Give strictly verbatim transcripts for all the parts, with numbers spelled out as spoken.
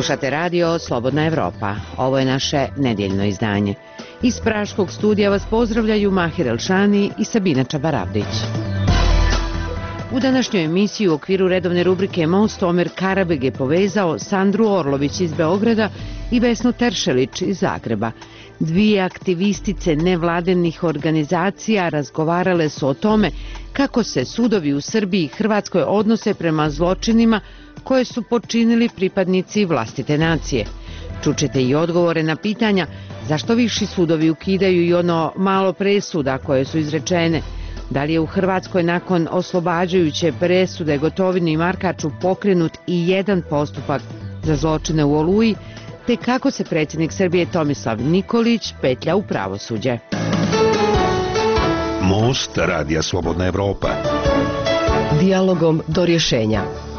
Slušate radio Slobodna Evropa. Ovo je naše nedjeljno izdanje. Iz praškog studija vas pozdravljaju Mahir Elšani i Sabina Čabaravdić. U današnjoj emisiji u okviru redovne rubrike Most Omer Karabeg je povezao Sandru Orlović iz Beograda i Vesnu Teršelić iz Zagreba. Dvije aktivistice nevladenih organizacija razgovarale su o tome kako se sudovi u Srbiji i Hrvatskoj odnose prema zločinima koje su počinili pripadnici vlastite nacije. Čućete i odgovore na pitanja zašto viši sudovi ukidaju i ono malo presuda koje su izrečene. Da li je u Hrvatskoj nakon oslobađajuće presude Gotovini i Markaču pokrenut i jedan postupak za zločine u Oluji, te kako se predsjednik Srbije Tomislav Nikolić petlja u pravosuđe. Most radija Slobodna Evropa. Dijalogom do rješenja.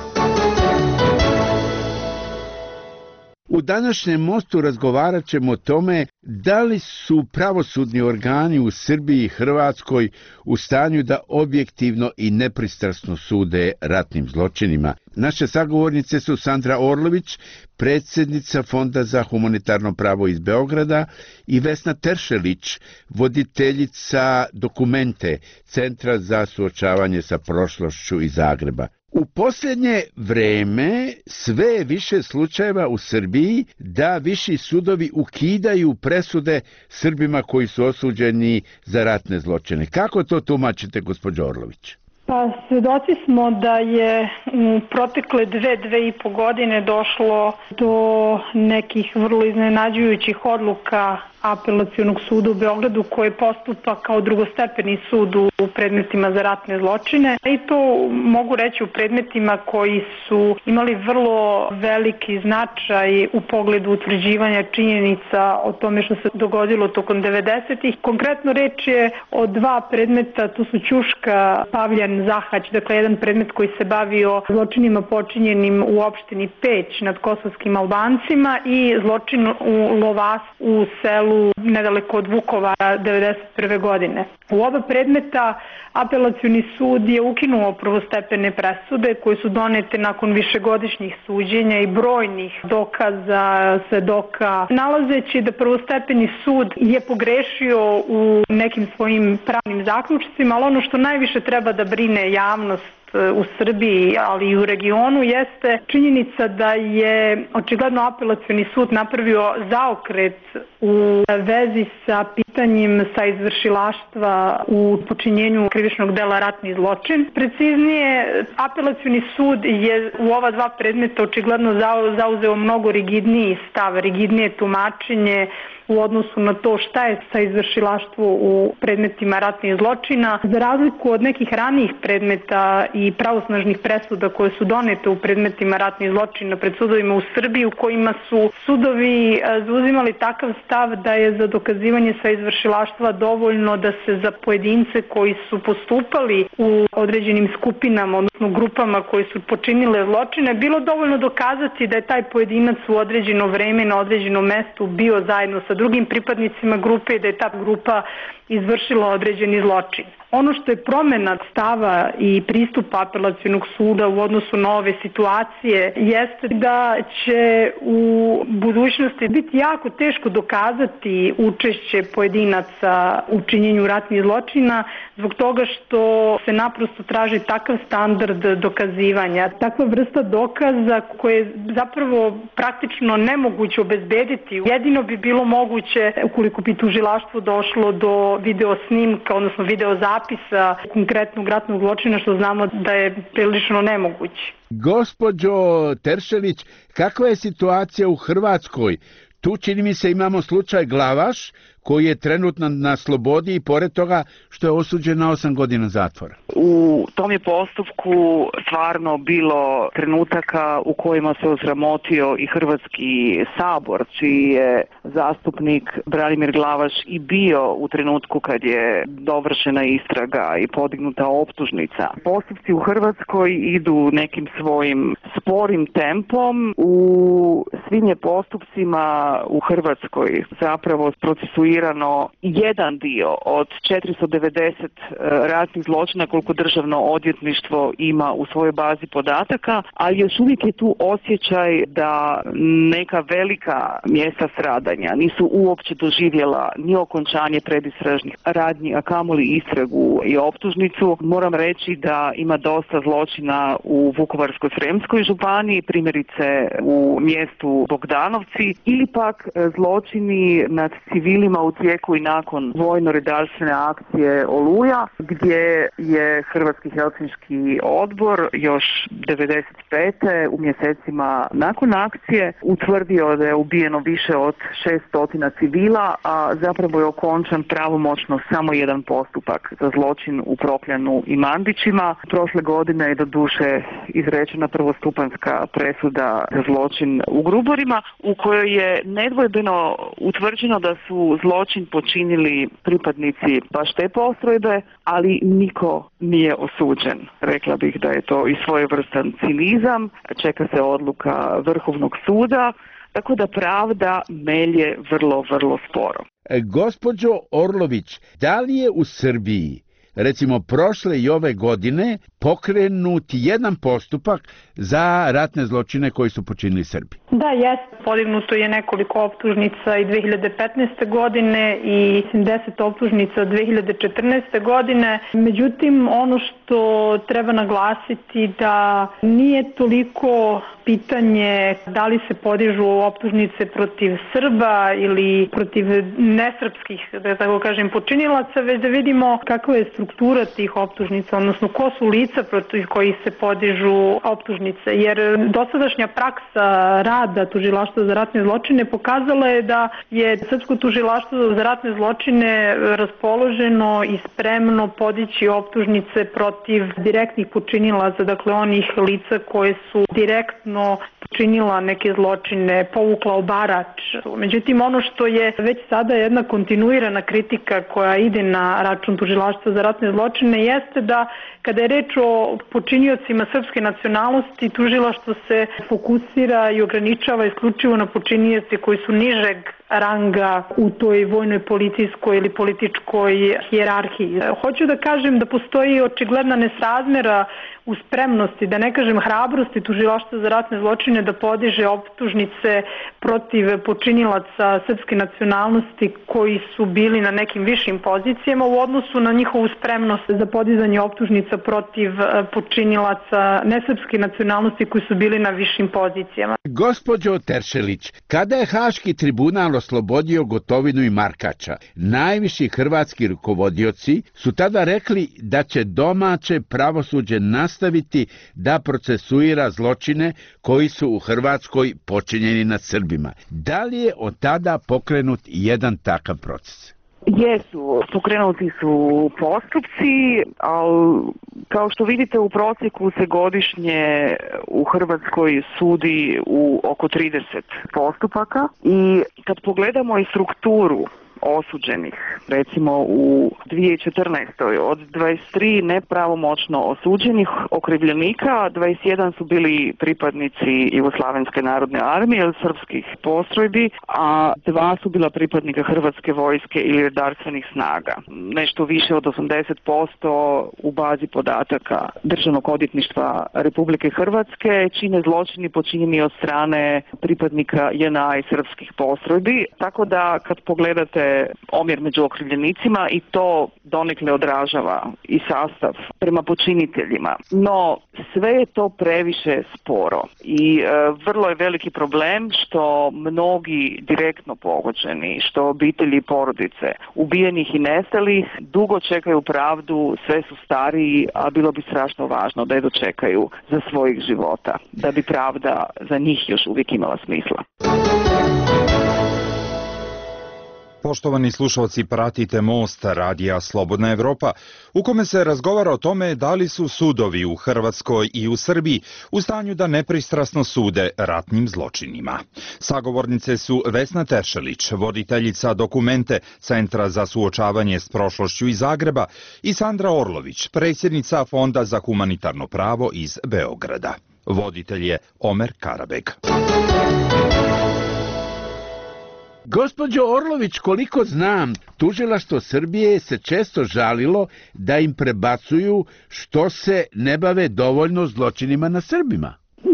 U današnjem mostu razgovarat ćemo o tome da li su pravosudni organi u Srbiji i Hrvatskoj u stanju da objektivno i nepristrasno sude ratnim zločinima. Naše sagovornice su Sandra Orlović, predsjednica Fonda za humanitarno pravo iz Beograda, i Vesna Teršelić, voditeljica Dokumente, Centra za suočavanje sa prošlošću iz Zagreba. U posljednje vreme sve je više slučajeva u Srbiji da viši sudovi ukidaju presude Srbima koji su osuđeni za ratne zločine. Kako to tumačite, gospođo Orlović? Pa, svedoci smo da je u protekle dve, dve i po godine došlo do nekih vrlo iznenađujućih odluka Apelacionog suda u Beogradu koji postupa kao drugostepeni sud u predmetima za ratne zločine. I to mogu reći u predmetima koji su imali vrlo veliki značaj u pogledu utvrđivanja činjenica o tome što se dogodilo tokom devedesetih. Konkretno reč je o dva predmeta, tu su Ćuška, Pavljan, Zahać, dakle jedan predmet koji se bavio zločinima počinjenim u opštini Peć nad kosovskim Albancima i zločin u Lovas u selu nedaleko od Vukovara devedeset prve godine. U oba predmeta Apelacioni sud je ukinuo prvostepene presude koje su donete nakon višegodišnjih suđenja i brojnih dokaza, svedoka, nalazeći da prvostepeni sud je pogrešio u nekim svojim pravnim zaključcima, ali ono što najviše treba da brine javnost u Srbiji, ali i u regionu, jeste činjenica da je očigledno Apelacioni sud napravio zaokret u vezi sa pitanjem sa izvršilaštva u počinjenju krivičnog dela ratni zločin. Preciznije, Apelacioni sud je u ova dva predmeta očigledno zauzeo mnogo rigidniji stav, rigidnije tumačenje u odnosu na to šta je sa izvršilaštvo u predmetima ratnih zločina. Za razliku od nekih ranijih predmeta i pravosnažnih presuda koje su donete u predmetima ratnih zločina pred sudovima u Srbiji, u kojima su sudovi zauzimali takav stav da je za dokazivanje sa izvršilaštva dovoljno da se za pojedince koji su postupali u određenim skupinama, odnosno grupama koji su počinile zločine, bilo dovoljno dokazati da je taj pojedinac u određeno vreme na određenom mestu bio zajedno sa drugim pripadnicima grupe i da je ta grupa izvršila određeni zločin. Ono što je promjena stava i pristupa Apelacionog suda u odnosu na ove situacije jeste da će u budućnosti biti jako teško dokazati učešće pojedinaca u činjenju ratnih zločina zbog toga što se naprosto traži takav standard dokazivanja. Takva vrsta dokaza koje je zapravo praktično nemoguće obezbediti. Jedino bi bilo moguće ukoliko bi tužilaštvo došlo do video snimka, odnosno video zapisa konkretnog ratnog zločina, što znamo da je prilično nemoguće. Gospođo Teršelić, kakva je situacija u Hrvatskoj? Tu čini mi se imamo slučaj Glavaš koji je trenutno na slobodi i pored toga što je osuđen na osam godina zatvora. U tom je postupku stvarno bilo trenutaka u kojima se osramotio i Hrvatski sabor, čiji je zastupnik Branimir Glavaš i bio u trenutku kad je dovršena istraga i podignuta optužnica. Postupci u Hrvatskoj idu nekim svojim sporim tempom. U svim je postupcima u Hrvatskoj zapravo procesuirano procesuirano jedan dio od četiristo devedeset ratnih zločina koliko državno odvjetništvo ima u svojoj bazi podataka, ali još uvijek je tu osjećaj da neka velika mjesta stradanja nisu uopće doživjela ni okončanje predistražnih radnji, a kamoli istragu i optužnicu. Moram reći da ima dosta zločina u Vukovarsko-srijemskoj županiji, primjerice u mjestu Bogdanovci, ili pak zločini nad civilima u tijeku i nakon vojno-redarstvene akcije Oluja, gdje je Hrvatski helsinški odbor još devedeset pete u mjesecima nakon akcije utvrdio da je ubijeno više od šesto civila, a zapravo je okončan pravomoćno samo jedan postupak za zločin u Prokljanu i Mandićima. Prošle godine je doduše izrečena prvostupanjska presuda za zločin u Gruborima, u kojoj je nedvojbeno utvrđeno da su zločin počinili pripadnici baš te postrojbe, ali niko nije osuđen. Rekla bih da je to i svojevrstan cinizam, čeka se odluka Vrhovnog suda, tako da pravda melje vrlo, vrlo sporo. E, gospođo Orlović, da li je u Srbiji, recimo prošle i ove godine, pokrenut jedan postupak za ratne zločine koji su počinili Srbi? Da, jeste. Podignuto je nekoliko optužnica i dve hiljade petnaeste. godine i sedamdeset optužnica dve hiljade četrnaeste. godine. Međutim, ono što treba naglasiti da nije toliko pitanje da li se podižu optužnice protiv Srba ili protiv nesrpskih, da tako kažem, počinilaca, već da vidimo kakva je struktura tih optužnica, odnosno ko su lica protiv kojih se podižu optužnice. Jer dosadašnja praksa rada Tužilaštva za ratne zločine pokazala je da je Srpsko tužilaštvo za ratne zločine raspoloženo i spremno podići optužnice protiv direktnih počinilaca, dakle onih lica koje su direktno počinila neke zločine, povukla obarač. Međutim, ono što je već sada jedna kontinuirana kritika koja ide na račun Tužilaštva za ratne zločine jeste da kada je reč o počiniocima srpske nacionalnosti, tužilaštvo se fokusira i ograničava isključivo na počinioce koji su nižeg ranga u toj vojnoj, policijskoj ili političkoj hijerarhiji. Hoću da kažem da postoji očigledna nesrazmera u spremnosti, da ne kažem hrabrosti Tužilaštva za ratne zločine da podiže optužnice protiv počinilaca srpske nacionalnosti koji su bili na nekim višim pozicijama u odnosu na njihovu spremnost za podizanje optužnica protiv počinilaca nesrpske nacionalnosti koji su bili na višim pozicijama. Gospođo Teršelić, kada je Haški tribunal oslobodio Gotovinu i Markača, najviši hrvatski rukovodioci su tada rekli da će domaće pravosuđe nastaviti da procesuira zločine koji su u Hrvatskoj počinjeni nad Srbima. Da li je od tada pokrenut jedan takav proces? Jesu, pokrenuti su postupci, ali kao što vidite u prosjeku se godišnje u Hrvatskoj sudi u oko trideset postupaka i kad pogledamo i strukturu osuđenih, recimo u dvije tisuće četrnaestoj od dvadeset tri nepravomoćno osuđenih okrivljenika, dvadeset jedan su bili pripadnici Jugoslavenske narodne armije ili srpskih postrojbi, a dva su bila pripadnika Hrvatske vojske ili redarstvenih snaga. Nešto više od osamdeset posto u bazi podataka Državnog odvjetništva Republike Hrvatske čine zločini počinjeni od strane pripadnika J N A i srpskih postrojbi, tako da kad pogledate omjer među okrivljenicima i to donekle odražava i sastav prema počiniteljima. No, sve je to previše sporo i e, vrlo je veliki problem što mnogi direktno pogođeni, što obitelji i porodice ubijenih i nestalih dugo čekaju pravdu, sve su stariji, a bilo bi strašno važno da je dočekaju za svojih života, da bi pravda za njih još uvijek imala smisla. Poštovani slušalci, pratite Most radija Slobodna Evropa, u kome se razgovara o tome da li su sudovi u Hrvatskoj i u Srbiji u stanju da nepristrasno sude ratnim zločinima. Sagovornice su Vesna Teršelić, voditeljica Dokumente Centra za suočavanje s prošlošću iz Zagreba, i Sandra Orlović, predsjednica Fonda za humanitarno pravo iz Beograda. Voditelj je Omer Karabeg. Gospođo Orlović, koliko znam, tužilaštvo Srbije se često žalilo da im prebacuju što se ne bave dovoljno zločinima na Srbima.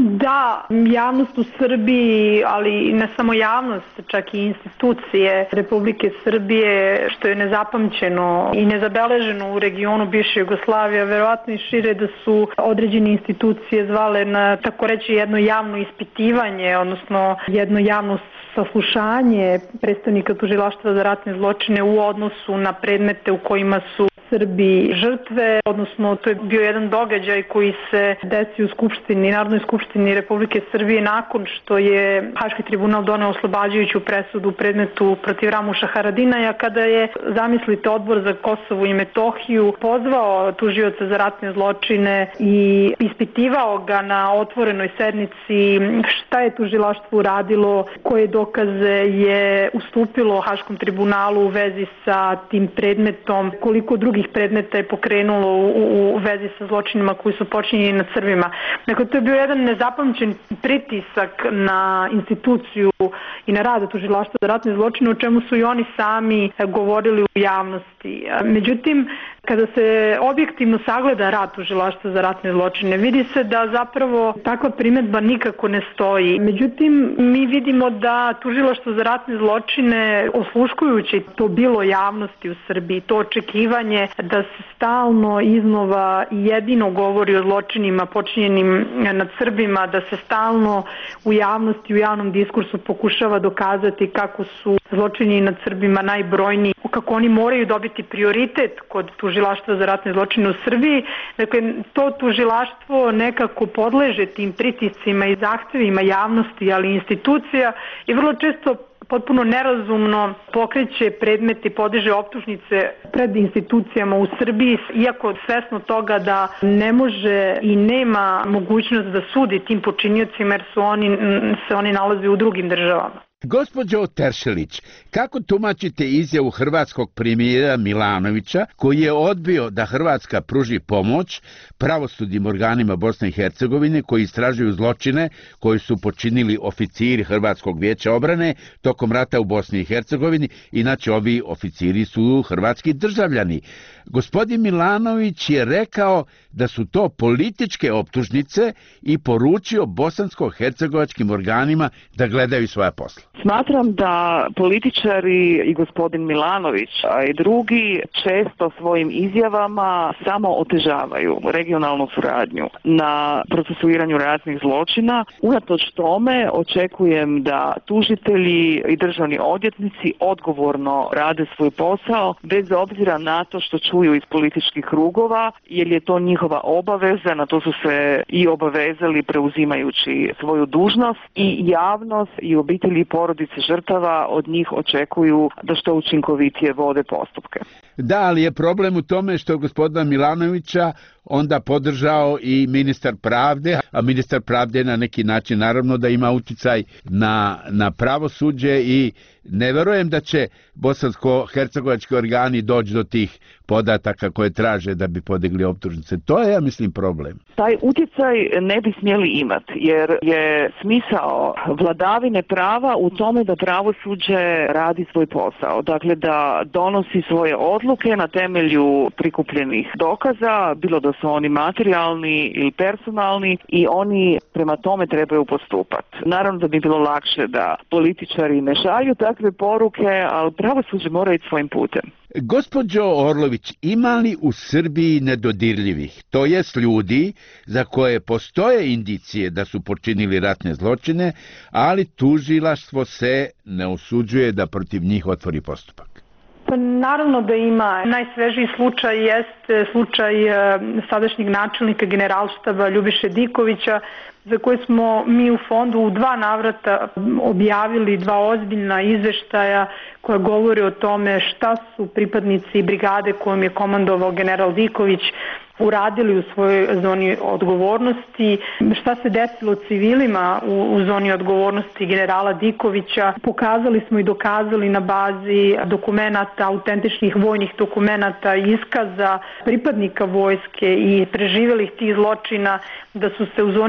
Da, javnost u Srbiji, ali ne samo javnost, čak i institucije Republike Srbije, što je nezapamćeno i nezabeleženo u regionu bivše Jugoslavije, verovatno i šire, da su određene institucije zvale na, tako reći, jedno javno ispitivanje, odnosno jedno javno saslušanje predstavnika tužilaštva za ratne zločine u odnosu na predmete u kojima su Srbi žrtve, odnosno to je bio jedan događaj koji se desio u Skupštini, Narodnoj skupštini Republike Srbije nakon što je Haški tribunal doneo oslobađajuću presudu u predmetu protiv Ramuša Haradinaja, kada je, zamislite, Odbor za Kosovo i Metohiju pozvao tužioca za ratne zločine i ispitivao ga na otvorenoj sednici šta je tužilaštvo uradilo, koje dokaze je ustupilo Haškom tribunalu u vezi sa tim predmetom, koliko drugih predmeta je pokrenulo u, u vezi sa zločinima koji su počinjeni nad Srbima. Dakle, to je bio jedan nezapamćen pritisak na instituciju i na rad tužilaštva za ratne zločine, o čemu su i oni sami govorili u javnosti. Međutim, kada se objektivno sagleda rad tužilaštva za ratne zločine, vidi se da zapravo takva primedba nikako ne stoji. Međutim, mi vidimo da tužilaštvo za ratne zločine, osluškujući to bilo javnosti u Srbiji, to očekivanje da se stalno iznova jedino govori o zločinima počinjenim nad Srbima, da se stalno u javnosti, u javnom diskursu pokušava dokazati kako su zločini nad Srbima najbrojniji, kako oni moraju dobiti prioritet kod tužilaštva za ratne zločine u Srbiji. Dakle, to tužilaštvo nekako podleže tim pritiscima i zahtevima javnosti, ali i institucija, i vrlo često potpuno nerazumno pokreće predmete i podiže optužnice pred institucijama u Srbiji, iako svesno toga da ne može i nema mogućnost da sudi tim počiniocima, jer su oni, se oni nalaze u drugim državama. Gospođo Teršelić, kako tumačite izjavu hrvatskog premijera Milanovića, koji je odbio da Hrvatska pruži pomoć pravosudnim organima Bosne i Hercegovine koji istražuju zločine koji su počinili oficiri Hrvatskog vijeća obrane tokom rata u Bosni i Hercegovini, inače ovi oficiri su hrvatski državljani. Gospodin Milanović je rekao da su to političke optužnice i poručio bosansko-hercegovačkim organima da gledaju svoja posla. Smatram da političari i gospodin Milanović, a i drugi, često svojim izjavama samo otežavaju regionalnu suradnju na procesuiranju ratnih zločina. Unatoč tome očekujem da tužitelji i državni odvjetnici odgovorno rade svoj posao, bez obzira na to što čuju iz političkih krugova, jer je to njihova obaveza, na to su se i obavezali preuzimajući svoju dužnost, i javnost i obitelji i porodice žrtava od njih očekuju da što učinkovitije vode postupke. Da, ali je problem u tome što gospodina Milanovića onda podržao i ministar pravde, a ministar pravde na neki način naravno da ima uticaj na, na pravosuđe, i ne verujem da će bosansko-hercegovački organi doći do tih podataka koje traže da bi podigli optužnice. To je, ja mislim, problem. Taj utjecaj ne bi smjeli imati, jer je smisao vladavine prava u tome da pravosuđe radi svoj posao. Dakle, da donosi svoje odluke na temelju prikupljenih dokaza, bilo da su oni materijalni ili personalni, i oni prema tome trebaju postupati. Naravno da bi bilo lakše da političari ne šalju takve poruke, ali pravosuđe mora ići svojim putem. Gospođo Orlović, ima li u Srbiji nedodirljivih, to jest ljudi za koje postoje indicije da su počinili ratne zločine, ali tužilaštvo se ne usuđuje da protiv njih otvori postupak? Pa naravno da ima. Najsvežiji slučaj jeste slučaj sadašnjeg načelnika generalštaba Ljubiše Dikovića, za koje smo mi u fondu u dva navrata objavili dva ozbiljna izveštaja koja govore o tome šta su pripadnici brigade kojom je komandovao general Diković uradili u svojoj zoni odgovornosti, šta se desilo civilima u, u zoni odgovornosti generala Dikovića. Pokazali smo i dokazali na bazi dokumenata, autentičnih vojnih dokumenata i iskaza pripadnika vojske i preživjelih tih zločina da su se u zoni odgovornosti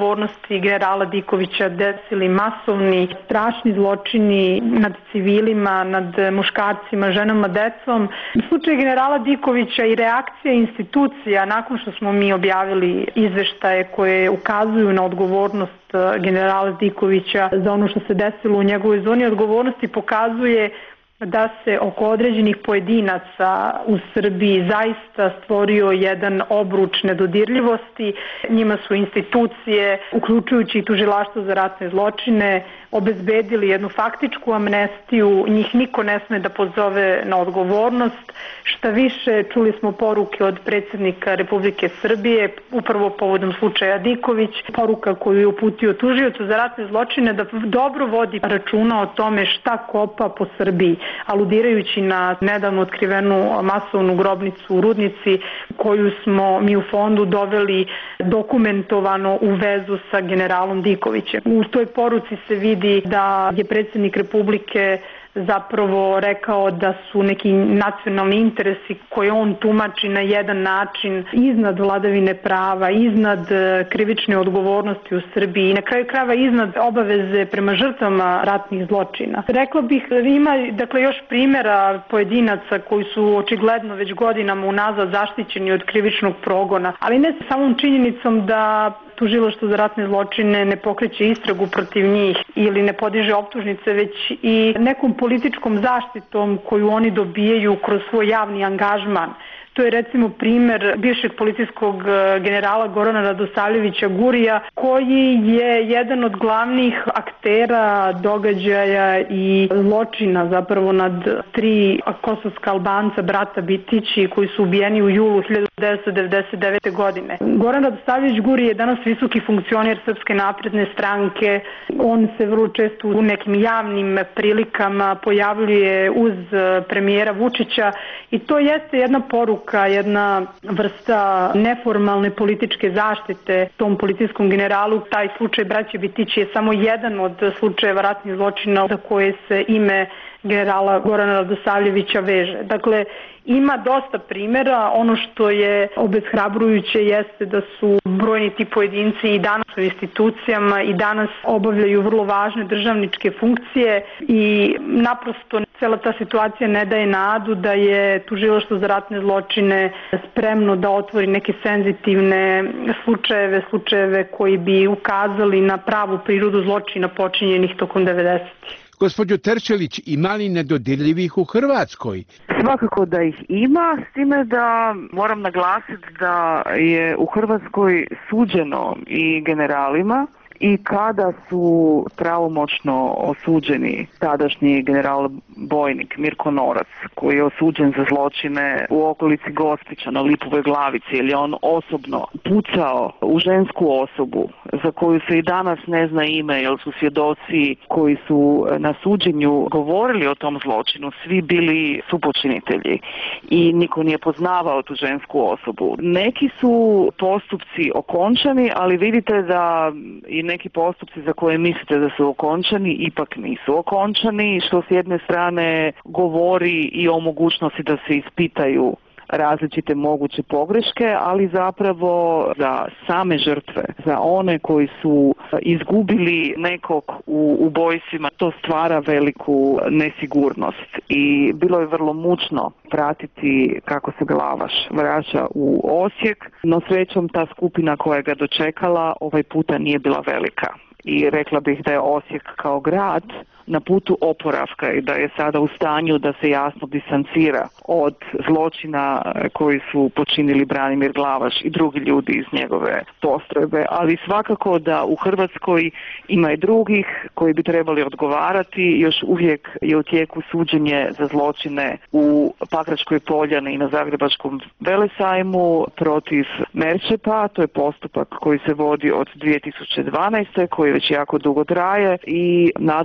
odgovornosti generala Dikovića desili masovni, strašni zločini nad civilima, nad muškarcima, ženama, decom. U slučaju generala Dikovića i reakcija institucija nakon što smo mi objavili izveštaje koje ukazuju na odgovornost generala Dikovića za ono što se desilo u njegovoj zoni odgovornosti pokazuje da se oko određenih pojedinaca u Srbiji zaista stvorio jedan obruč nedodirljivosti. Njima su institucije, uključujući i tužilaštvo za ratne zločine, obezbedili jednu faktičku amnestiju, njih niko ne sme da pozove na odgovornost. Šta više, čuli smo poruke od predsjednika Republike Srbije, upravo povodom slučaja Diković, poruka koju je uputio tužiocu za ratne zločine da dobro vodi računa o tome šta kopa po Srbiji, aludirajući na nedavno otkrivenu masovnu grobnicu u Rudnici koju smo mi u fondu doveli dokumentovano u vezu sa generalom Dikovićem. U toj poruci se vidi da je predsjednik Republike zapravo rekao da su neki nacionalni interesi koje on tumači na jedan način iznad vladavine prava, iznad krivične odgovornosti u Srbiji i na kraju krajeva iznad obaveze prema žrtvama ratnih zločina. Rekla bih da ima dakle, još primjera pojedinaca koji su očigledno već godinama unazad zaštićeni od krivičnog progona, ali ne samom činjenicom da tužilaštvo za ratne zločine ne pokreće istragu protiv njih ili ne podiže optužnice, već i nekom političkom zaštitom koju oni dobijaju kroz svoj javni angažman. To je recimo primjer bivšeg policijskog generala Gorana Radosavljevića Gurija, koji je jedan od glavnih aktera događaja i zločina zapravo nad tri kosovska Albanca, brata Bitići, koji su ubijeni u julu hiljadu devetsto devedeset devete. godine. Goran Radosavljević Guri je danas visoki funkcioner Srpske napredne stranke. On se vrlo često u nekim javnim prilikama pojavljuje uz premijera Vučića i to jeste jedna poruka, jedna vrsta neformalne političke zaštite tom policijskom generalu. Taj slučaj braće Bitići je samo jedan od slučajeva ratnih zločina za koje se ime generala Gorana Radosavljevića veže. Dakle, ima dosta primjera. Ono što je obeshrabrujuće jeste da su brojni ti pojedinci i danas u institucijama i danas obavljaju vrlo važne državničke funkcije i naprosto cela ta situacija ne daje nadu da je tužilaštvo za ratne zločine spremno da otvori neke senzitivne slučajeve, slučajeve koji bi ukazali na pravu prirodu zločina počinjenih tokom devedesetih. Gospođo Terčelić, ima li nedodirljivih u Hrvatskoj? Svakako da ih ima, s time da moram naglasiti da je u Hrvatskoj suđeno i generalima i kada su pravomoćno osuđeni tadašnji general bojnik Mirko Norac, koji je osuđen za zločine u okolici Gospića na Lipovoj Glavici, jer je on osobno pucao u žensku osobu za koju se i danas ne zna ime, jer su svjedoci koji su na suđenju govorili o tom zločinu svi bili supočinitelji i niko nije poznavao tu žensku osobu. Neki su postupci okončani, ali vidite da i neki postupci za koje mislite da su okončani ipak nisu okončani, što s jedne strane govori i o mogućnosti da se ispitaju različite moguće pogreške, ali zapravo za same žrtve, za one koji su izgubili nekog u ubojstvima, to stvara veliku nesigurnost i bilo je vrlo mučno pratiti kako se Glavaš vraća u Osijek, no srećom ta skupina koja ga dočekala ovaj puta nije bila velika. I rekla bih da je Osijek kao grad na putu oporavka i da je sada u stanju da se jasno distancira od zločina koji su počinili Branimir Glavaš i drugi ljudi iz njegove postrojbe. Ali svakako da u Hrvatskoj ima i drugih koji bi trebali odgovarati. Još uvijek je u tijeku suđenje za zločine u Pakračkoj Poljani i na Zagrebačkom Velesajmu protiv Merčepa. To je postupak koji se vodi od dvije tisuće dvanaeste. koji već jako dugo traje i nadamo se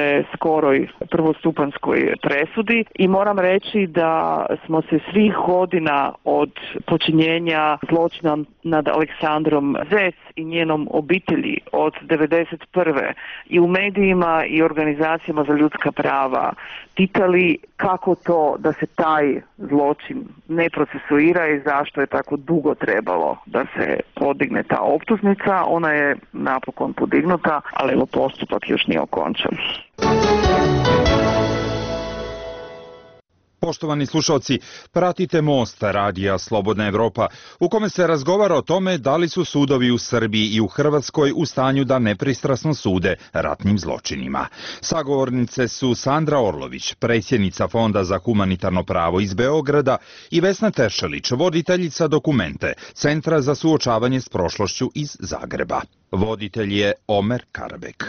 naše skoroj prvostupanskoj presudi i moram reći da smo se svih godina od počinjenja zločina nad Aleksandrom Zec i njenom obitelji od devedeset prve i u medijima i organizacijama za ljudska prava pitali kako to da se taj zločin ne procesuira i zašto je tako dugo trebalo da se podigne ta optužnica. Ona je napokon podignuta, ali evo postupak još nije okončan. Poštovani slušalci, pratite Most radija Slobodna Evropa, u kome se razgovara o tome da li su sudovi u Srbiji i u Hrvatskoj u stanju da nepristrasno sude ratnim zločinima. Sagovornice su Sandra Orlović, predsjednica Fonda za humanitarno pravo iz Beograda, i Vesna Teršelić, voditeljica Dokumente, Centra za suočavanje s prošlošću iz Zagreba. Voditelj je Omer Karabek.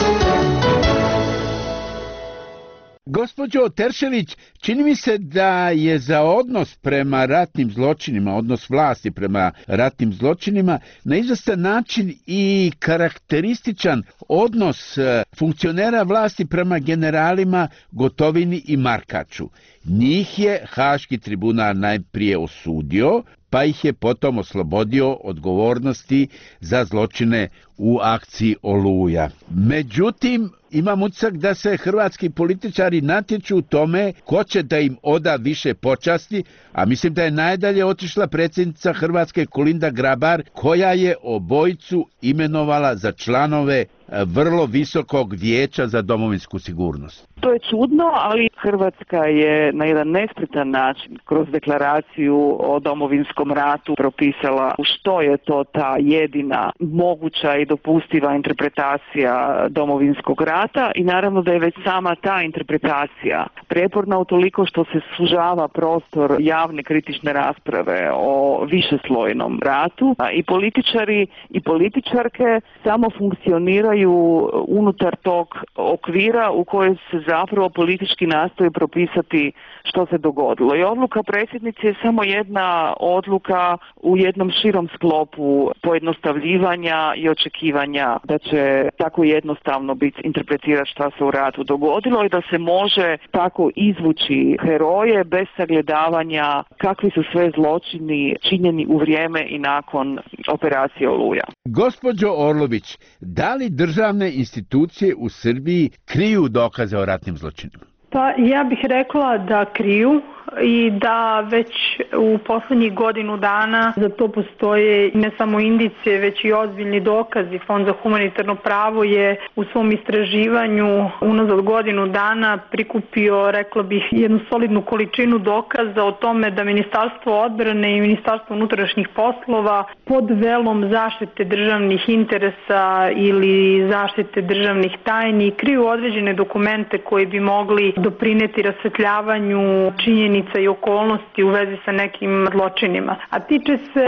Gospođo Teršelić, čini mi se da je za odnos prema ratnim zločinima, odnos vlasti prema ratnim zločinima, na izvestan način i karakterističan odnos funkcionera vlasti prema generalima Gotovini i Markaču. Njih je Haški tribunal najprije osudio, pa ih je potom oslobodio odgovornosti za zločine u akciji Oluja. Međutim, imam utisak da se hrvatski političari natječu u tome ko će da im oda više počasti, a mislim da je najdalje otišla predsjednica Hrvatske Kolinda Grabar, koja je obojicu imenovala za članove vrlo visokog vijeća za domovinsku sigurnost. To je čudno, ali Hrvatska je na jedan nespretan način kroz deklaraciju o domovinskom ratu propisala što je to ta jedina moguća i dopustiva interpretacija domovinskog rata i naravno da je već sama ta interpretacija preporna utoliko što se sužava prostor javne kritične rasprave o višeslojnom ratu i političari i političarke samo funkcioniraju unutar tog okvira u kojoj se zapravo politički nastoji propisati što se dogodilo. I odluka predsjednice je samo jedna odluka u jednom širom sklopu pojednostavljivanja i očekivanja da će tako jednostavno biti interpretirati šta se u ratu dogodilo i da se može tako izvući heroje bez sagledavanja kakvi su sve zločini činjeni u vrijeme i nakon operacije Oluja. Gospođo Orlović, da li državne institucije u Srbiji kriju dokaze o ratnim zločinima? Pa ja bih rekla da kriju i da već u posljednjih godinu dana za to postoje ne samo indicije, već i ozbiljni dokazi. Fond za humanitarno pravo je u svom istraživanju unazad godinu dana prikupio, rekla bih, jednu solidnu količinu dokaza o tome da Ministarstvo odbrane i Ministarstvo unutrašnjih poslova pod velom zaštite državnih interesa ili zaštite državnih tajni kriju određene dokumente koji bi mogli doprineti rasvetljavanju činjenica i okolnosti u vezi sa nekim zločinima. A tiče se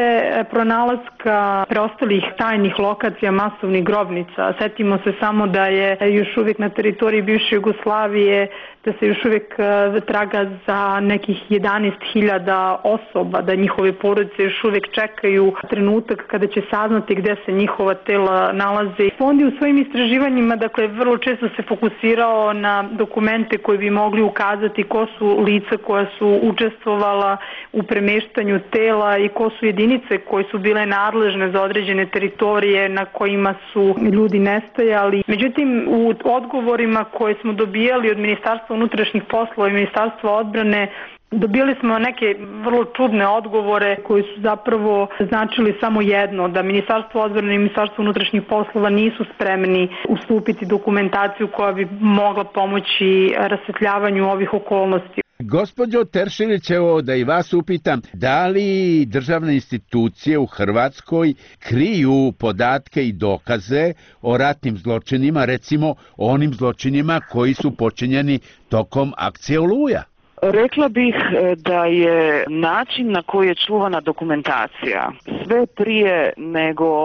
pronalaska preostalih tajnih lokacija masovnih grobnica. Setimo se samo da je još uvijek na teritoriji bivše Jugoslavije, da se još uvijek traga za nekih jedanaest hiljada osoba, da njihove porodice još uvijek čekaju trenutak kada će saznati gdje se njihova tela nalaze. Fond je u svojim istraživanjima, dakle, vrlo često se fokusirao na dokumente koji bi mogli ukazati ko su lica koja su učestvovala u premještanju tela i ko su jedinice koje su bile nadležne za određene teritorije na kojima su ljudi nestajali. Međutim, u odgovorima koje smo dobijali od Ministarstva unutrašnjih poslova i Ministarstva odbrane dobili smo neke vrlo čudne odgovore koji su zapravo značili samo jedno, da Ministarstvo odbrane i Ministarstvo unutrašnjih poslova nisu spremni ustupiti dokumentaciju koja bi mogla pomoći rasvetljavanju ovih okolnosti. Gospođo Teršelić, evo da i vas upitam, da li državne institucije u Hrvatskoj kriju podatke i dokaze o ratnim zločinima, recimo onim zločinima koji su počinjeni tokom akcije Oluja? Rekla bih da je način na koji je čuvana dokumentacija sve prije nego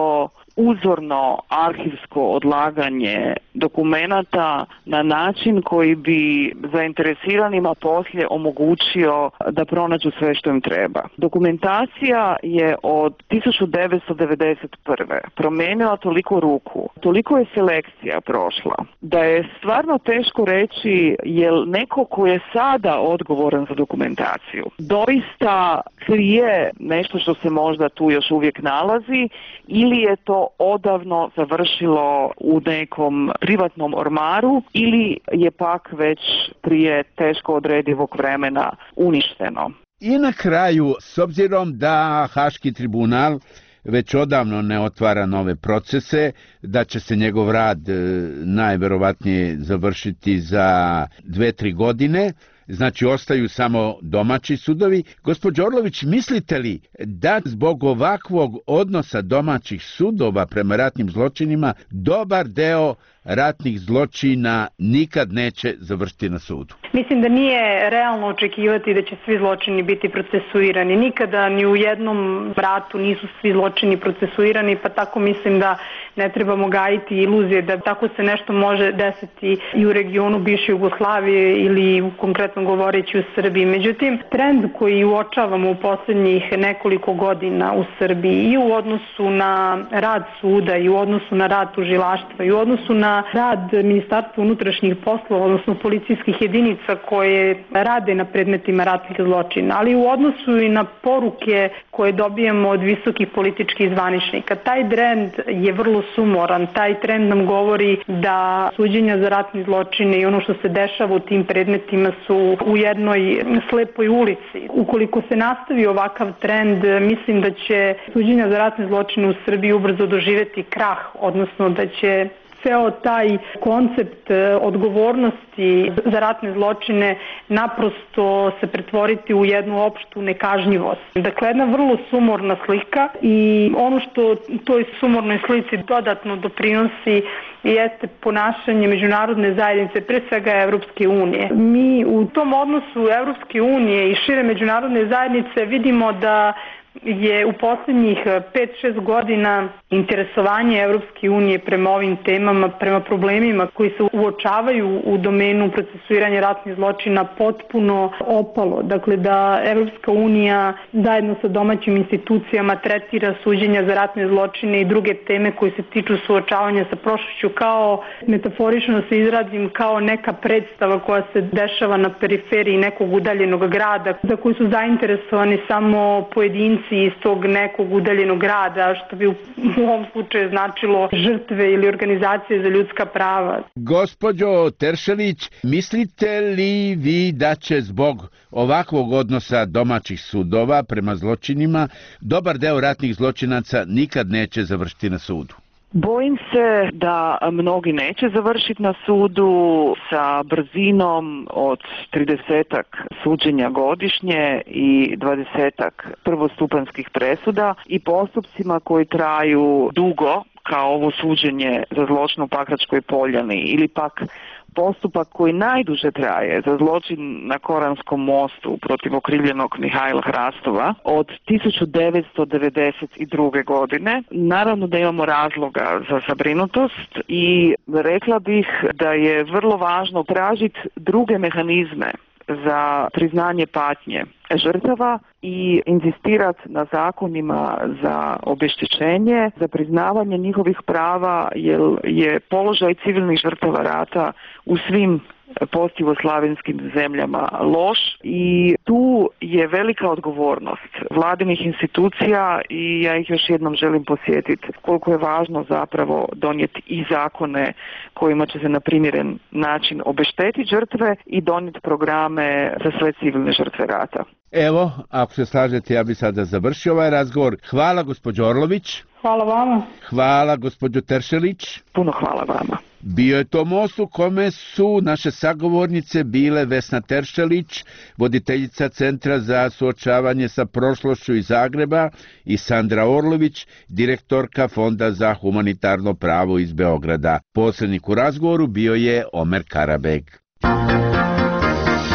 uzorno arhivsko odlaganje dokumenata na način koji bi zainteresiranima poslije omogućio da pronađu sve što im treba. Dokumentacija je od tisuću devetsto devedeset prve promijenila toliko ruku, toliko je selekcija prošla, da je stvarno teško reći je li neko ko je sada odgovoran za dokumentaciju doista krije nešto što se možda tu još uvijek nalazi ili je to odavno završilo u nekom privatnom ormaru ili je pak već prije teško odredivog vremena uništeno. I na kraju, s obzirom da Haški tribunal već odavno ne otvara nove procese, da će se njegov rad najverovatnije završiti za dve, tri godine, znači ostaju samo domaći sudovi. Gospođo Orlović, mislite li da zbog ovakvog odnosa domaćih sudova prema ratnim zločinima dobar deo ratnih zločina nikad neće završiti na sudu? Mislim da nije realno očekivati da će svi zločini biti procesuirani. Nikada ni u jednom ratu nisu svi zločini procesuirani, pa tako mislim da ne trebamo gajiti iluzije da tako se nešto može desiti i u regionu bivše Jugoslavije ili konkretno govoreći u Srbiji. Međutim, trend koji uočavamo u posljednjih nekoliko godina u Srbiji i u odnosu na rad suda i u odnosu na rad tužilaštva i u odnosu na rad Ministarstva unutrašnjih poslova, odnosno policijskih jedinica koje rade na predmetima ratnih zločina, ali u odnosu i na poruke koje dobijamo od visokih političkih zvaničnika. Taj trend je vrlo sumoran. Taj trend nam govori da suđenja za ratne zločine i ono što se dešava u tim predmetima su u jednoj slepoj ulici. Ukoliko se nastavi ovakav trend, mislim da će suđenja za ratne zločine u Srbiji ubrzo doživjeti krah, odnosno da će ceo taj koncept odgovornosti za ratne zločine naprosto se pretvoriti u jednu opštu nekažnjivost. Dakle, jedna vrlo sumorna slika i ono što toj sumornoj slici dodatno doprinosi jeste ponašanje međunarodne zajednice, pre svega Evropske unije. Mi u tom odnosu Evropske unije i šire međunarodne zajednice vidimo da je u posljednjih pet šest godina interesovanje Evropske unije prema ovim temama, prema problemima koji se uočavaju u domenu procesuiranja ratnih zločina potpuno opalo. Dakle, da Evropska unija zajedno sa domaćim institucijama tretira suđenja za ratne zločine i druge teme koje se tiču suočavanja sa prošlošću kao, metaforično se izrazim, kao neka predstava koja se dešava na periferiji nekog udaljenog grada, za koju su zainteresovani samo pojedinci iz tog nekog udaljenog grada, što bi u ovom slučaju značilo žrtve ili organizacije za ljudska prava. Gospođo Teršelić, mislite li vi da će zbog ovakvog odnosa domaćih sudova prema zločinima dobar deo ratnih zločinaca nikad neće završiti na sudu? Bojim se da mnogi neće završiti na sudu sa brzinom od tridesetak suđenja godišnje i dvadesetak prvostupanskih presuda i postupcima koji traju dugo, kao ovo suđenje za zločin u Pakračkoj Poljani ili pak postupak koji najduže traje za zločin na Koranskom mostu protiv okrivljenog Mihajla Hrastova od tisuću devetsto devedeset druge. godine. Naravno da imamo razloga za zabrinutost i rekla bih da je vrlo važno tražiti druge mehanizme za priznanje patnje žrtava i inzistirati na zakonima za obeštećenje, za priznavanje njihovih prava, jer je položaj civilnih žrtava rata u svim postjugoslavenskim zemljama loš i tu je velika odgovornost vladinih institucija i ja ih još jednom želim podsjetiti koliko je važno zapravo donijeti i zakone kojima će se na primjeren način obeštetiti žrtve i donijeti programe za sve civilne žrtve rata. Evo, ako se slažete, ja bih sada završio ovaj razgovor. Hvala gospođo Orlović. Hvala vama. Hvala gospođo Teršelić. Puno hvala vama. Bio je to most u kome su naše sagovornice bile Vesna Teršelić, voditeljica Centra za suočavanje sa prošlošću iz Zagreba, i Sandra Orlović, direktorka Fonda za humanitarno pravo iz Beograda. Posrednik u razgovoru bio je Omer Karabeg.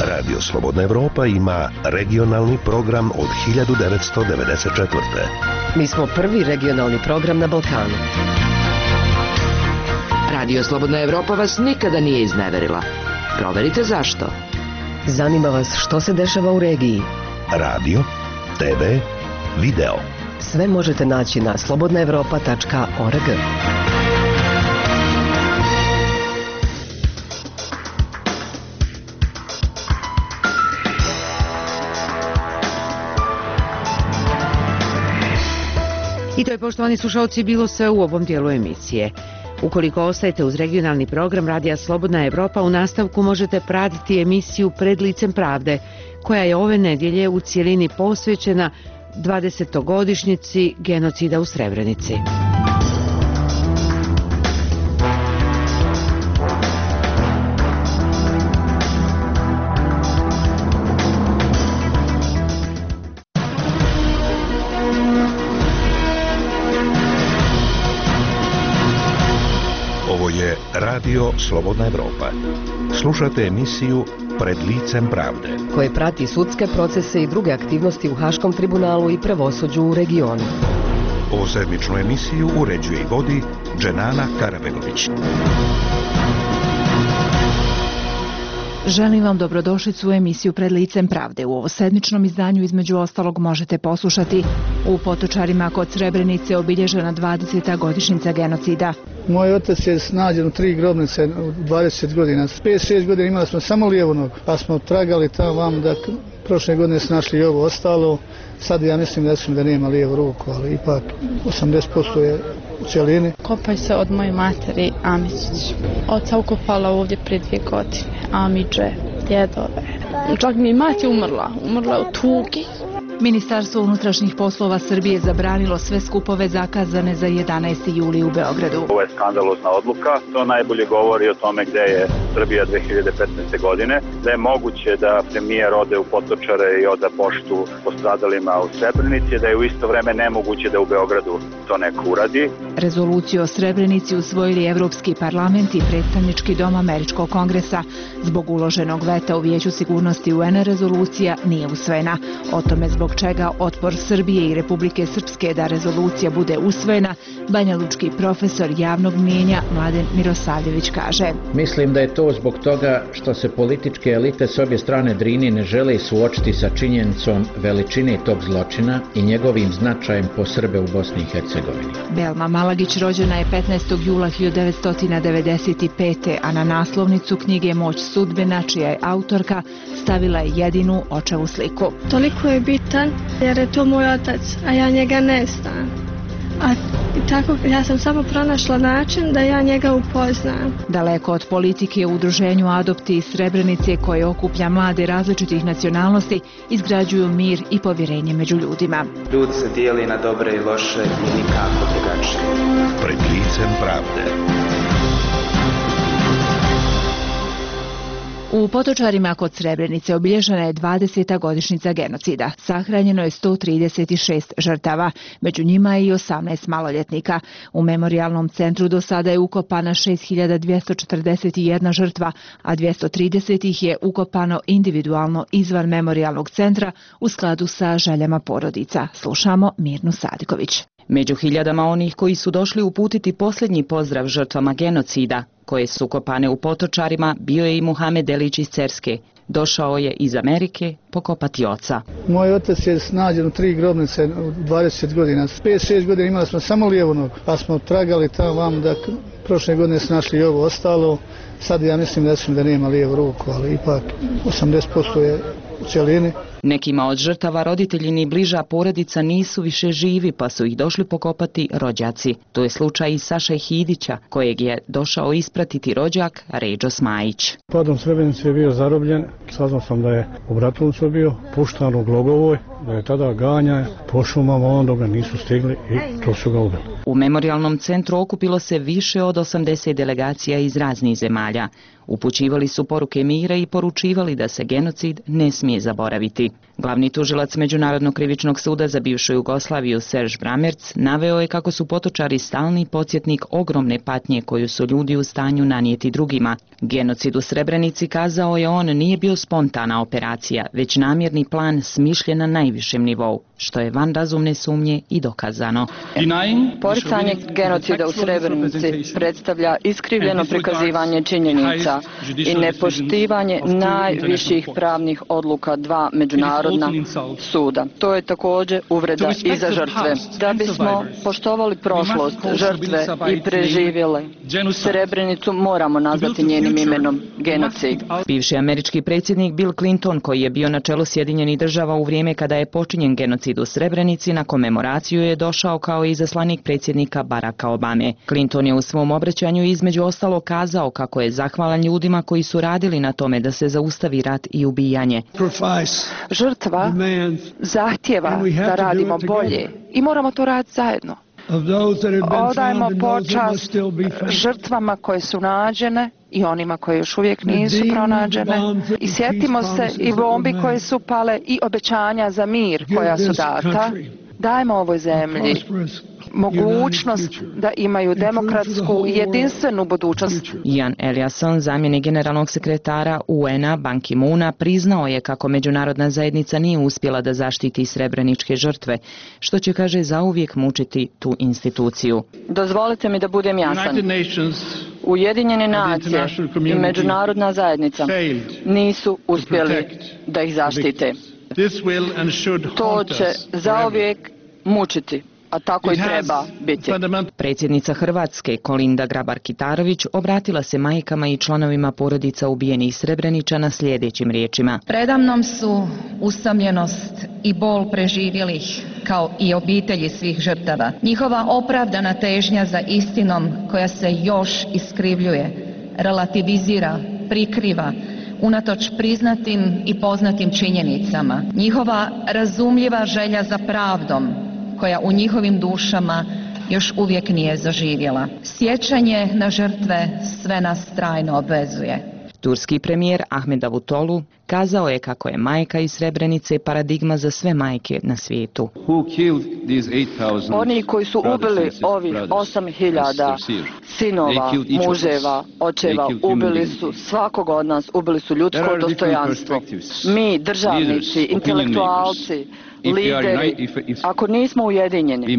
Radio Slobodna Evropa ima regionalni program od hiljadu devetsto devedeset četvrte. Mi smo prvi regionalni program na Balkanu. Radio Slobodna Evropa vas nikada nije izneverila. Proverite zašto. Zanima vas što se dešava u regiji. Radio, te ve, video. Sve možete naći na slobodna evropa tačka org. I to je, poštovani slušalci, bilo sve u ovom dijelu emisije. Ukoliko ostajete uz regionalni program Radija Slobodna Evropa, u nastavku možete pratiti emisiju Pred licem pravde, koja je ove nedjelje u cijelini posvećena dvadesetogodišnjici genocida u Srebrenici. Ovo je Radio Slobodna Evropa. Slušate emisiju Pred licem pravde, koje prati sudske procese i druge aktivnosti u Haškom tribunalu i pravosuđu u regionu. Ovu sedmičnu emisiju uređuje i vodi Dženana Karabegović. Želim vam dobrodošlicu u emisiju Pred licem pravde. U ovo sedmičnom izdanju između ostalog možete poslušati: u Potočarima kod Srebrenice obilježena dvadeseta godišnjica genocida. Moj otac je nađen u tri grobnice u dvadeset godina. pet šest godina imali smo samo lijevu nogu, pa smo tragali tamo vam da prošle godine smo našli i ovo ostalo. Sad ja mislim da sam da nema lijevu ruku, ali ipak osamdeset posto je u cijelini. Kopaj se od moje materi Amičić. Oca ukopala ovdje prije dvije godine. Amiđe, djedove. Čak mi je mati umrla. Umrla u tugi. Ministarstvo unutrašnjih poslova Srbije zabranilo sve skupove zakazane za jedanaesti juli u Beogradu. Ovo je skandalozna odluka. To najbolje govori o tome gde je Srbija dve hiljade petnaeste. godine. Da je moguće da premijer ode u Potočare i oda poštu postradalima u Srebrenici, da je u isto vreme nemoguće da u Beogradu to neko uradi. Rezoluciju o Srebrenici usvojili Evropski parlament i predstavnički dom Američkog kongresa. Zbog uloženog veta u Vijeću sigurnosti U N rezolucija nije usvojena. O tome zbog čega otpor Srbije i Republike Srpske da rezolucija bude usvojena, banjalučki profesor javnog mnijenja Mladen Mirosavljević kaže: Mislim da je to zbog toga što se političke elite s obje strane Drine ne žele suočiti sa činjenicom veličine tog zločina i njegovim značajem po Srbe u Bosni i Hercegovini. Belma Malagić rođena je petnaestog jula hiljadu devetsto devedeset pete. a na naslovnicu knjige Moć sudbina, čija je autorka, stavila je jedinu očevu sliku. Toliko je bitan jer je to moj otac, a ja njega ne znam. A tako ja sam samo pronašla način da ja njega upoznam. Daleko od politike, u udruženju Adopti iz Srebrenice, koje okuplja mlade različitih nacionalnosti, izgrađuju mir i povjerenje među ljudima. Ljudi se dijeli na dobre i loše i nikako drugačije. Pred licem pravde. U Potočarima kod Srebrenice obilježena je dvadeseta godišnjica genocida. Sahranjeno je sto trideset šest žrtava, među njima je i osamnaest maloljetnika. U memorijalnom centru do sada je ukopana šest hiljada dvjesto četrdeset jedna žrtva, a dvjesto trideset ih je ukopano individualno izvan memorijalnog centra u skladu sa željama porodica. Slušamo Mirnu Sadiković. Među hiljadama onih koji su došli uputiti posljednji pozdrav žrtvama genocida, koje su kopane u Potočarima, bio je i Muhamed Delić iz Cerske. Došao je iz Amerike pokopati oca. Moj otac je nađen u tri grobnice u dvadeset godina. pet šest godina imali smo samo lijevu nogu, pa smo tragali tamo vam da prošle godine smo našli i ovo ostalo. Sad ja mislim da sam da nema lijevu ruku, ali ipak osamdeset posto je u cijelini. Nekima od žrtava roditelji ni bliža porodica nisu više živi, pa su ih došli pokopati rođaci. To je slučaj i Saše Hidića, kojeg je došao ispratiti rođak Ređo Smajić. Padom Srebrenice je bio zarobljen. Saznao sam da je u Bratuncu bio puštan u Glogovoj, da je tada ganja po šumama, onda ga nisu stigli i to su ga ubili. U memorijalnom centru okupilo se više od osamdeset delegacija iz raznih zemalja. Upućivali su poruke mira i poručivali da se genocid ne smije zaboraviti. Glavni tužilac Međunarodnog krivičnog suda za bivšu Jugoslaviju Serž Bramerc naveo je kako su potočari stalni podsjetnik ogromne patnje koju su ljudi u stanju nanijeti drugima. Genocid u Srebrenici, kazao je on, nije bio spontana operacija, već namjerni plan smišljen na najvišem nivou, što je van razumne sumnje i dokazano. Poricanje genocida u Srebrenici predstavlja iskrivljeno prikazivanje činjenica i nepoštivanje najviših pravnih odluka dva međunarodna suda. To je također uvreda i za žrtve. Da bismo poštovali prošlost, žrtve i preživjele Srebrenicu, moramo nazvati njenim imenom genocid. Bivši američki predsjednik Bill Clinton, koji je bio na čelu Sjedinjenih država u vrijeme kada je počinjen genocid u Srebrenici, na komemoraciju je došao kao i izaslanik predsjednika Baracka Obame. Clinton je u svom obraćanju između ostalo kazao kako je zahvalan ljudima koji su radili na tome da se zaustavi rat i ubijanje. Žrtva zahtjeva da radimo bolje i moramo to raditi zajedno. Odajmo počast žrtvama koje su nađene i onima koje još uvijek nisu pronađene. I sjetimo se i bombi koje su pale i obećanja za mir koja su data. Dajmo ovoj zemlji mogućnost da imaju demokratsku i jedinstvenu budućnost. Ian Eliasson, zamjenik generalnog sekretara U N-a Ban Ki-moona, priznao je kako međunarodna zajednica nije uspjela da zaštiti srebreničke žrtve, što će, kaže, zauvijek mučiti tu instituciju. Dozvolite mi da budem jasan. Ujedinjene nacije i međunarodna zajednica nisu uspjeli da ih zaštite. To će zauvijek mučiti, a tako i treba biti. Predsjednica Hrvatske Kolinda Grabar-Kitarović obratila se majkama i članovima porodica ubijenih Srebreničana sljedećim riječima. Predamnom su usamljenost i bol preživjelih, kao i obitelji svih žrtava. Njihova opravdana težnja za istinom koja se još iskrivljuje, relativizira, prikriva, unatoč priznatim i poznatim činjenicama. Njihova razumljiva želja za pravdom, koja u njihovim dušama još uvijek nije zaživjela. Sjećanje na žrtve sve nas trajno obvezuje. Turski premijer Ahmed Davutoglu kazao je kako je majka iz Srebrenice paradigma za sve majke na svijetu. Oni koji su ubili ovih osam hiljada sinova, muževa, očeva, ubili su svakog od nas, ubili su ljudsko dostojanstvo. Mi, državnici, intelektualci, lideri, ako nismo ujedinjeni,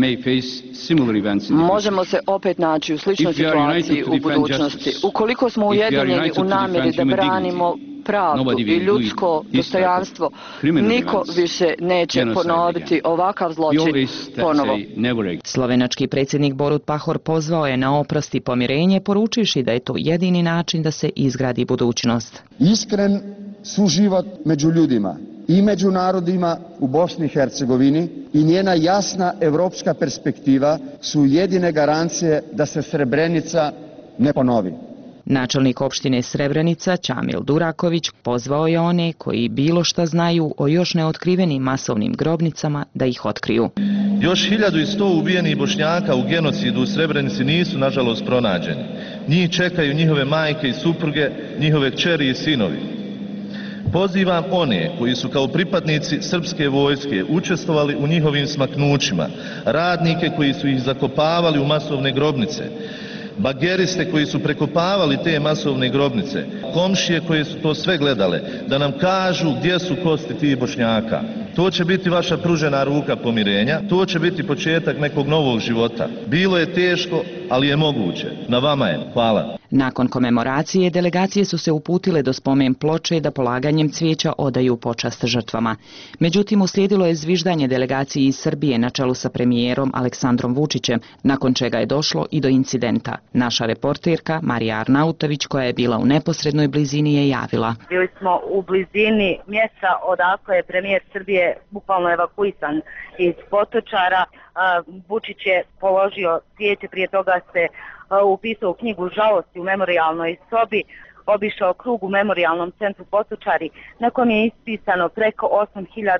možemo se opet naći u sličnoj situaciji u budućnosti. Ukoliko smo ujedinjeni u namjeri da branimo pravdu i ljudsko dostojanstvo, niko više neće ponoviti ovakav zločin ponovo. Slovenački predsjednik Borut Pahor pozvao je na oprost i pomirenje, poručivši da je to jedini način da se izgradi budućnost. Iskren suživot među ljudima i među narodima u Bosni i Hercegovini i njena jasna evropska perspektiva su jedine garancije da se Srebrenica ne ponovi. Načelnik opštine Srebrenica, Čamil Duraković, pozvao je one koji bilo šta znaju o još neotkrivenim masovnim grobnicama da ih otkriju. Još hiljadu i sto ubijenih Bošnjaka u genocidu u Srebrenici nisu nažalost pronađeni. Njih čekaju njihove majke i supruge, njihove kćeri i sinovi. Pozivam one koji su kao pripadnici srpske vojske učestvovali u njihovim smaknućima, radnike koji su ih zakopavali u masovne grobnice, bageriste koji su prekopavali te masovne grobnice, komšije koje su to sve gledale, da nam kažu gdje su kosti tih Bošnjaka. To će biti vaša pružena ruka pomirenja, to će biti početak nekog novog života. Bilo je teško, ali je moguće. Na vama je. Hvala. Nakon komemoracije, delegacije su se uputile do spomen ploče da polaganjem cvijeća odaju počast žrtvama. Međutim, uslijedilo je zviždanje delegaciji iz Srbije na čelu sa premijerom Aleksandrom Vučićem, nakon čega je došlo i do incidenta. Naša reporterka Marija Arnautović, koja je bila u neposrednoj blizini, je javila. Bili smo u blizini mjesta odakle je premijer Srbije bukvalno evakuisan iz Potočara. Vučić je položio cvijeće, prije toga se upisao u knjigu žalosti u memorijalnoj sobi, obišao krug u memorijalnom centru Potočari, na kojem je ispisano preko osam hiljada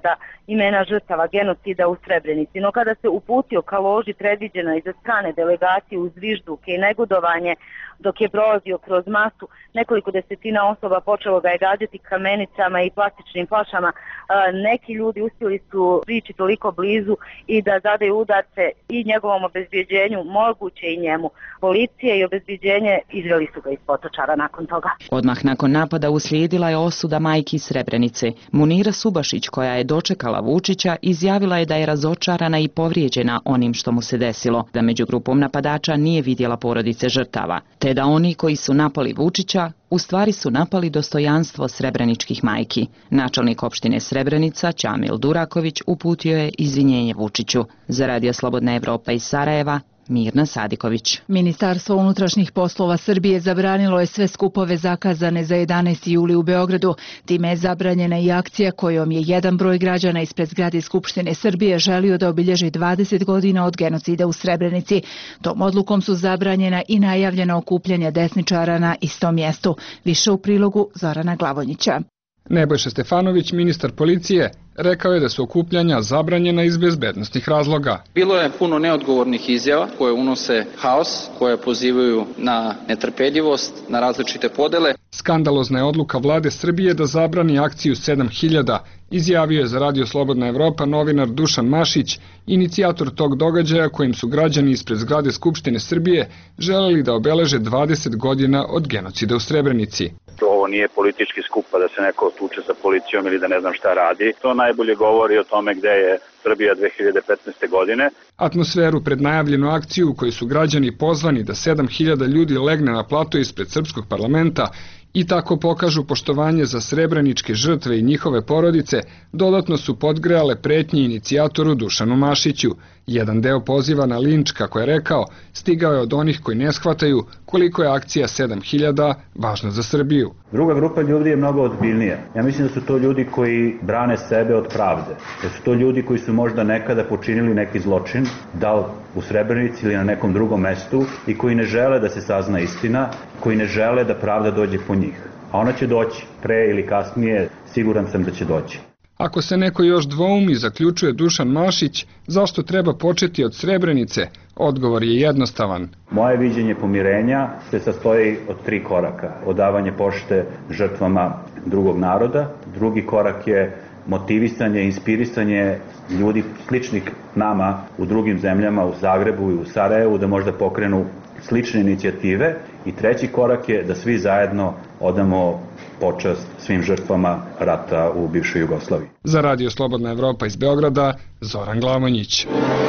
imena žrtava genocida u Srebrenici. No kada se uputio ka loži predviđena iza strane delegacije uz zvižduke i negodovanje, dok je prolazio kroz masu, nekoliko desetina osoba počelo ga je gađati kamenicama i plastičnim flašama. Neki ljudi uspjeli su prići toliko blizu i da zadaju udarce i njegovom obezbjeđenju, moguće i njemu. Policije i obezbjeđenje izveli su ga iz Potočara nakon toga. Odmah nakon napada uslijedila je osuda majki Srebrenice. Munira Subašić, koja je dočekala Vučića, izjavila je da je razočarana i povrijeđena onim što mu se desilo, da među grupom napadača nije vidjela porodice žrtava, te da oni koji su napali Vučića u stvari su napali dostojanstvo srebreničkih majki. Načelnik opštine Srebrenica, Ćamil Duraković, uputio je izvinjenje Vučiću. Za Radio Slobodna Evropa iz Sarajeva, Mirna Sadiković. Ministarstvo unutrašnjih poslova Srbije zabranilo je sve skupove zakazane za jedanaesti juli u Beogradu. Time je zabranjena i akcija kojom je jedan broj građana ispred zgrade Skupštine Srbije želio da obilježi dvadeset godina od genocida u Srebrenici. Tom odlukom su zabranjena i najavljena okupljanja desničara na istom mjestu. Više u prilogu Zorana Glavonjića. Nebojša Stefanović, ministar policije, rekao je da su okupljanja zabranjena iz bezbednostnih razloga. Bilo je puno neodgovornih izjava koje unose haos, koje pozivaju na netrpeljivost, na različite podele. Skandalozna je odluka vlade Srbije da zabrani akciju sedam hiljada, izjavio je za Radio Slobodna Evropa novinar Dušan Mašić, inicijator tog događaja kojim su građani ispred zgrade Skupštine Srbije želeli da obeleže dvadeset godina od genocida u Srebrenici. Ovo nije politički skup pa da se neko tuče sa policijom ili da ne znam šta radi. To najbolje govori o tome gde je Srbija dve hiljade petnaeste. godine. Atmosferu pred najavljenu akciju u kojoj su građani pozvani da sedam hiljada ljudi legne na plato ispred srpskog parlamenta i tako pokažu poštovanje za srebreničke žrtve i njihove porodice, dodatno su podgrejale pretnje inicijatoru Dušanu Mašiću. Jedan deo poziva na linč, kako je rekao, stigao je od onih koji ne shvataju koliko je akcija sedam hiljada važna za Srbiju. Druga grupa ljudi je mnogo ozbiljnija. Ja mislim da su to ljudi koji brane sebe od pravde. Da su to ljudi koji su možda nekada počinili neki zločin, da li u Srebrenici ili na nekom drugom mestu, i koji ne žele da se sazna istina, koji ne žele da pravda dođe po njih. A ona će doći, pre ili kasnije, siguran sam da će doći. Ako se neko još dvoumi, zaključuje Dušan Mašić, zašto treba početi od Srebrenice, odgovor je jednostavan. Moje viđenje pomirenja se sastoji od tri koraka. Odavanje pošte žrtvama drugog naroda. Drugi korak je motivisanje, inspirisanje ljudi sličnih nama u drugim zemljama, u Zagrebu i u Sarajevu, da možda pokrenu slične inicijative. I treći korak je da svi zajedno odamo počast svim žrtvama rata u bivšoj Jugoslaviji. Za Radio Slobodna Evropa iz Beograda, Zoran Glavonjić.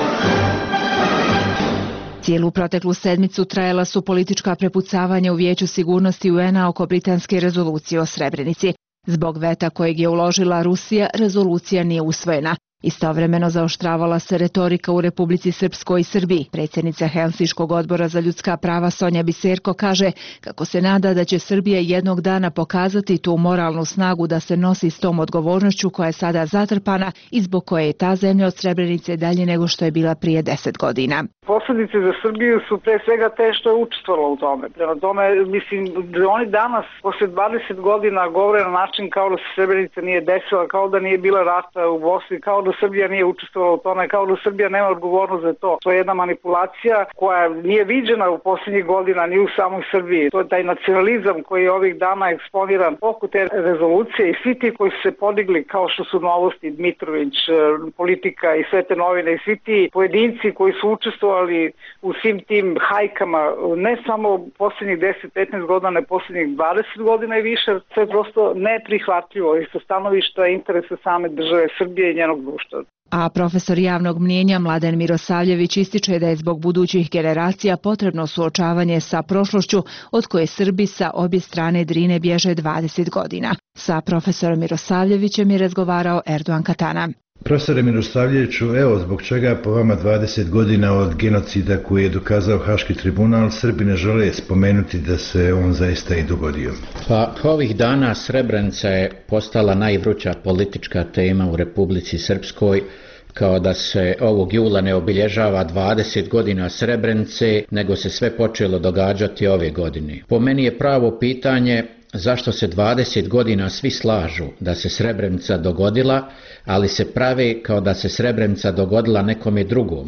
Cijelu proteklu sedmicu trajala su politička prepucavanja u Vijeću sigurnosti U N-a oko britanske rezolucije o Srebrenici. Zbog veta kojeg je uložila Rusija, rezolucija nije usvojena. Istovremeno zaoštravala se retorika u Republici Srpskoj i Srbiji. Predsjednica Helsinškog odbora za ljudska prava Sonja Biserko kaže kako se nada da će Srbija jednog dana pokazati tu moralnu snagu da se nosi s tom odgovornošću koja je sada zatrpana i zbog koje je ta zemlja od Srebrenice dalje nego što je bila prije deset godina. Posljedice za Srbiju su pre svega te što je učestvovala u tome. Prema tome, mislim, da oni danas, posle dvadeset godina, govore na način kao da se Srebrenica nije desila, kao da nije bila rata u Bosni, kao da Srbija nije učestvovala u tome, kao da Srbija nema odgovornost za to. To je jedna manipulacija koja nije viđena u posljednjih godina ni u samoj Srbiji. To je taj nacionalizam koji je ovih dana eksponiran oko te rezolucije i svi ti koji su se podigli, kao što su Novosti, Dmitrović, Politika i sve te novine i svi ti pojedinci koji su učestvovali u svim tim hajkama, ne samo posljednjih deset do petnaest godina, ne posljednjih dvadeset godina i više, to je prosto neprihvatljivo i sa stanovišta interesa same države Srbije i njenog društva. A profesor javnog mnijenja Mladen Mirosavljević ističe da je zbog budućih generacija potrebno suočavanje sa prošlošću od koje Srbi sa obje strane Drine bježe dvadeset godina. Sa profesorom Mirosavljevićem je razgovarao Erdogan Katana. Profesore Mirosavljeviću, evo zbog čega po vama dvadeset godina od genocida koji je dokazao Haški tribunal, Srbi ne žele spomenuti da se on zaista i dogodio? Pa ovih dana Srebrenica je postala najvruća politička tema u Republici Srpskoj, kao da se ovog jula ne obilježava dvadeset godina Srebrenice, nego se sve počelo događati ove godine. Po meni je pravo pitanje zašto se dvadeset godina svi slažu da se Srebrenica dogodila, ali se prave kao da se Srebrenica dogodila nekome drugom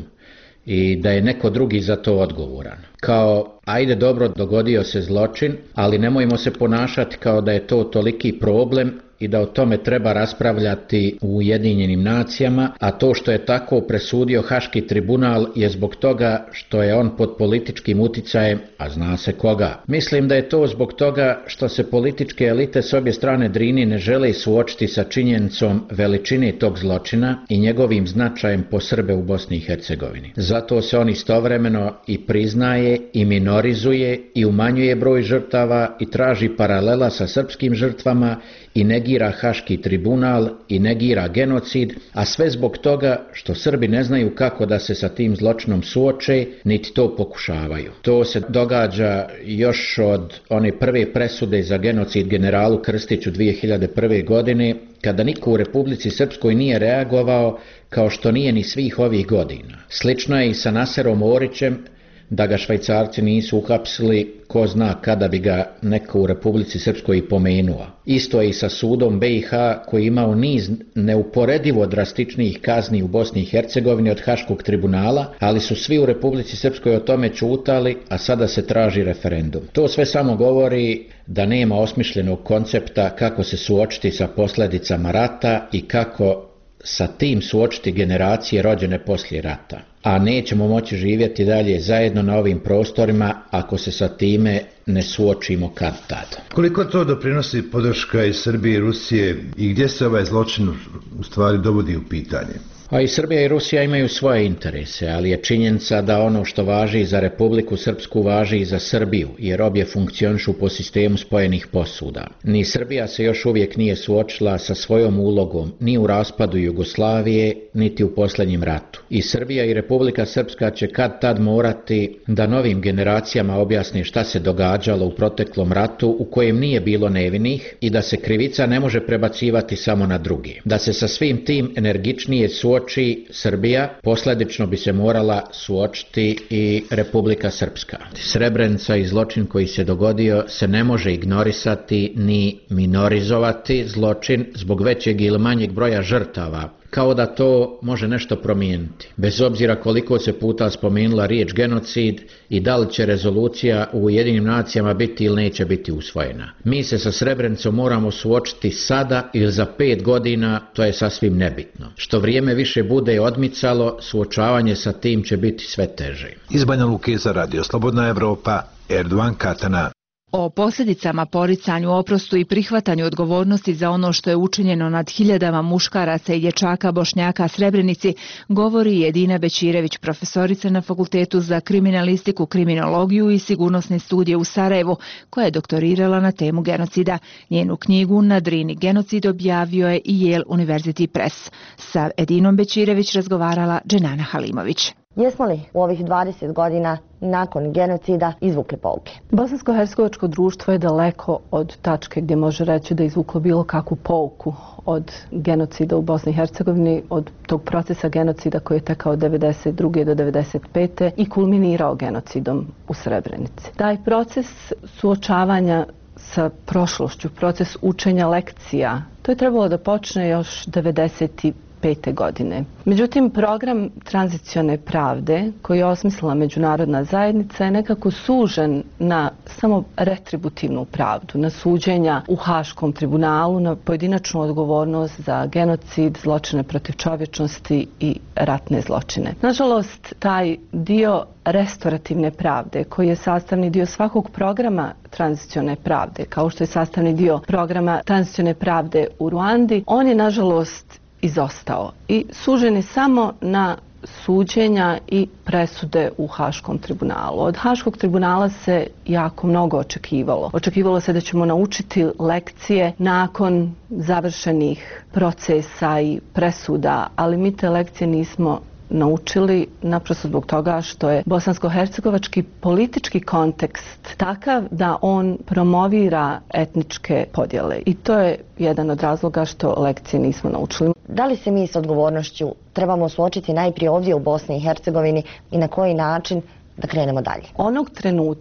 i da je neko drugi za to odgovoran. Kao, ajde dobro, dogodio se zločin, ali nemojmo se ponašati kao da je to toliki problem i da o tome treba raspravljati u Ujedinjenim nacijama, a to što je tako presudio Haški tribunal je zbog toga što je on pod političkim uticajem, a zna se koga. Mislim da je to zbog toga što se političke elite s obje strane Drine ne žele suočiti sa činjenicom veličine tog zločina i njegovim značajem po Srbe u Bosni i Hercegovini. Zato se on istovremeno i priznaje i minorizuje i umanjuje broj žrtava i traži paralela sa srpskim žrtvama i negira Haški tribunal i negira genocid, a sve zbog toga što Srbi ne znaju kako da se sa tim zločinom suoče, niti to pokušavaju. To se događa još od one prve presude za genocid generalu Krstiću dvije hiljade prve. godine, kada niko u Republici Srpskoj nije reagovao, kao što nije ni svih ovih godina. Slično je i sa Naserom Orićem, da ga Švajcarci nisu uhapsili, ko zna kada bi ga neko u Republici Srpskoj i pomenuo. Isto je i sa sudom B i H koji je imao niz neuporedivo drastičnijih kazni u Bosni i Hercegovini od Haškog tribunala, ali su svi u Republici Srpskoj o tome ćutali, a sada se traži referendum. To sve samo govori da nema osmišljenog koncepta kako se suočiti sa posljedicama rata i kako sa tim suočiti generacije rođene poslije rata. A nećemo moći živjeti dalje zajedno na ovim prostorima ako se sa time ne suočimo kad tad. Koliko to doprinosi podrška iz Srbije i Rusije i gdje se ovaj zločin u stvari dovodi u pitanje? A i Srbija i Rusija imaju svoje interese, ali je činjenica da ono što važi za Republiku Srpsku važi i za Srbiju, jer obje funkcionišu po sistemu spojenih posuda. Ni Srbija se još uvijek nije suočila sa svojom ulogom ni u raspadu Jugoslavije, niti u posljednjem ratu. I Srbija i Republika Srpska će kad tad morati da novim generacijama objasni šta se događalo u proteklom ratu u kojem nije bilo nevinih i da se krivica ne može prebacivati samo na drugi. Da se sa svim tim energičnije suoči Srbija, posljedično bi se morala suočiti i Republika Srpska. Srebrenica i zločin koji se dogodio se ne može ignorisati ni minorizovati zločin zbog većeg ili manjeg broja žrtava, kao da to može nešto promijeniti. Bez obzira koliko se puta spomenula riječ genocid i da li će rezolucija u Ujedinjenim nacijama biti ili neće biti usvojena. Mi se sa Srebrenicom moramo suočiti sada ili za pet godina, to je sasvim nebitno. Što vrijeme više bude odmicalo, suočavanje sa tim će biti sve teže. Iz Banja Luke za Radio Slobodna Evropa, Erdovan Katana. O posljedicama, poricanju, oprostu i prihvatanju odgovornosti za ono što je učinjeno nad hiljadama muškaraca i dječaka Bošnjaka Srebrenici govori Edina Bećirević, profesorica na Fakultetu za kriminalistiku, kriminologiju i sigurnosne studije u Sarajevu, koja je doktorirala na temu genocida. Njenu knjigu Na Drini genocid objavio je i Yale University Press. Sa Edinom Bećirević razgovarala Dženana Halimović. Jesmo li u ovih dvadeset godina nakon genocida izvukli pouke? Bosansko-hercegovačko društvo je daleko od tačke gdje može reći da je izvuklo bilo kakvu pouku od genocida u Bosni i Hercegovini, od tog procesa genocida koji je tekao od devedeset druge do devedeset pete i kulminirao genocidom u Srebrenici. Taj proces suočavanja sa prošlošću, proces učenja lekcija, to je trebalo da počne još devedeset pete godine. Međutim, program tranzicione pravde koji je osmislila međunarodna zajednica je nekako sužen na samo retributivnu pravdu, na suđenja u Haškom tribunalu, na pojedinačnu odgovornost za genocid, zločine protiv čovječnosti i ratne zločine. Nažalost, taj dio restorativne pravde koji je sastavni dio svakog programa tranzicione pravde, kao što je sastavni dio programa tranzicione pravde u Ruandi, on je nažalost izostao i sužen je samo na suđenja i presude u Haškom tribunalu. Od Haškog tribunala se jako mnogo očekivalo. Očekivalo se da ćemo naučiti lekcije nakon završenih procesa i presuda, ali mi te lekcije nismo naučili naprosto zbog toga što je bosansko-hercegovački politički kontekst takav da on promovira etničke podjele i to je jedan od razloga što lekcije nismo naučili. Da li se mi s odgovornošću trebamo suočiti najprije ovdje u Bosni i Hercegovini i na koji način da krenemo dalje? Onog trenutka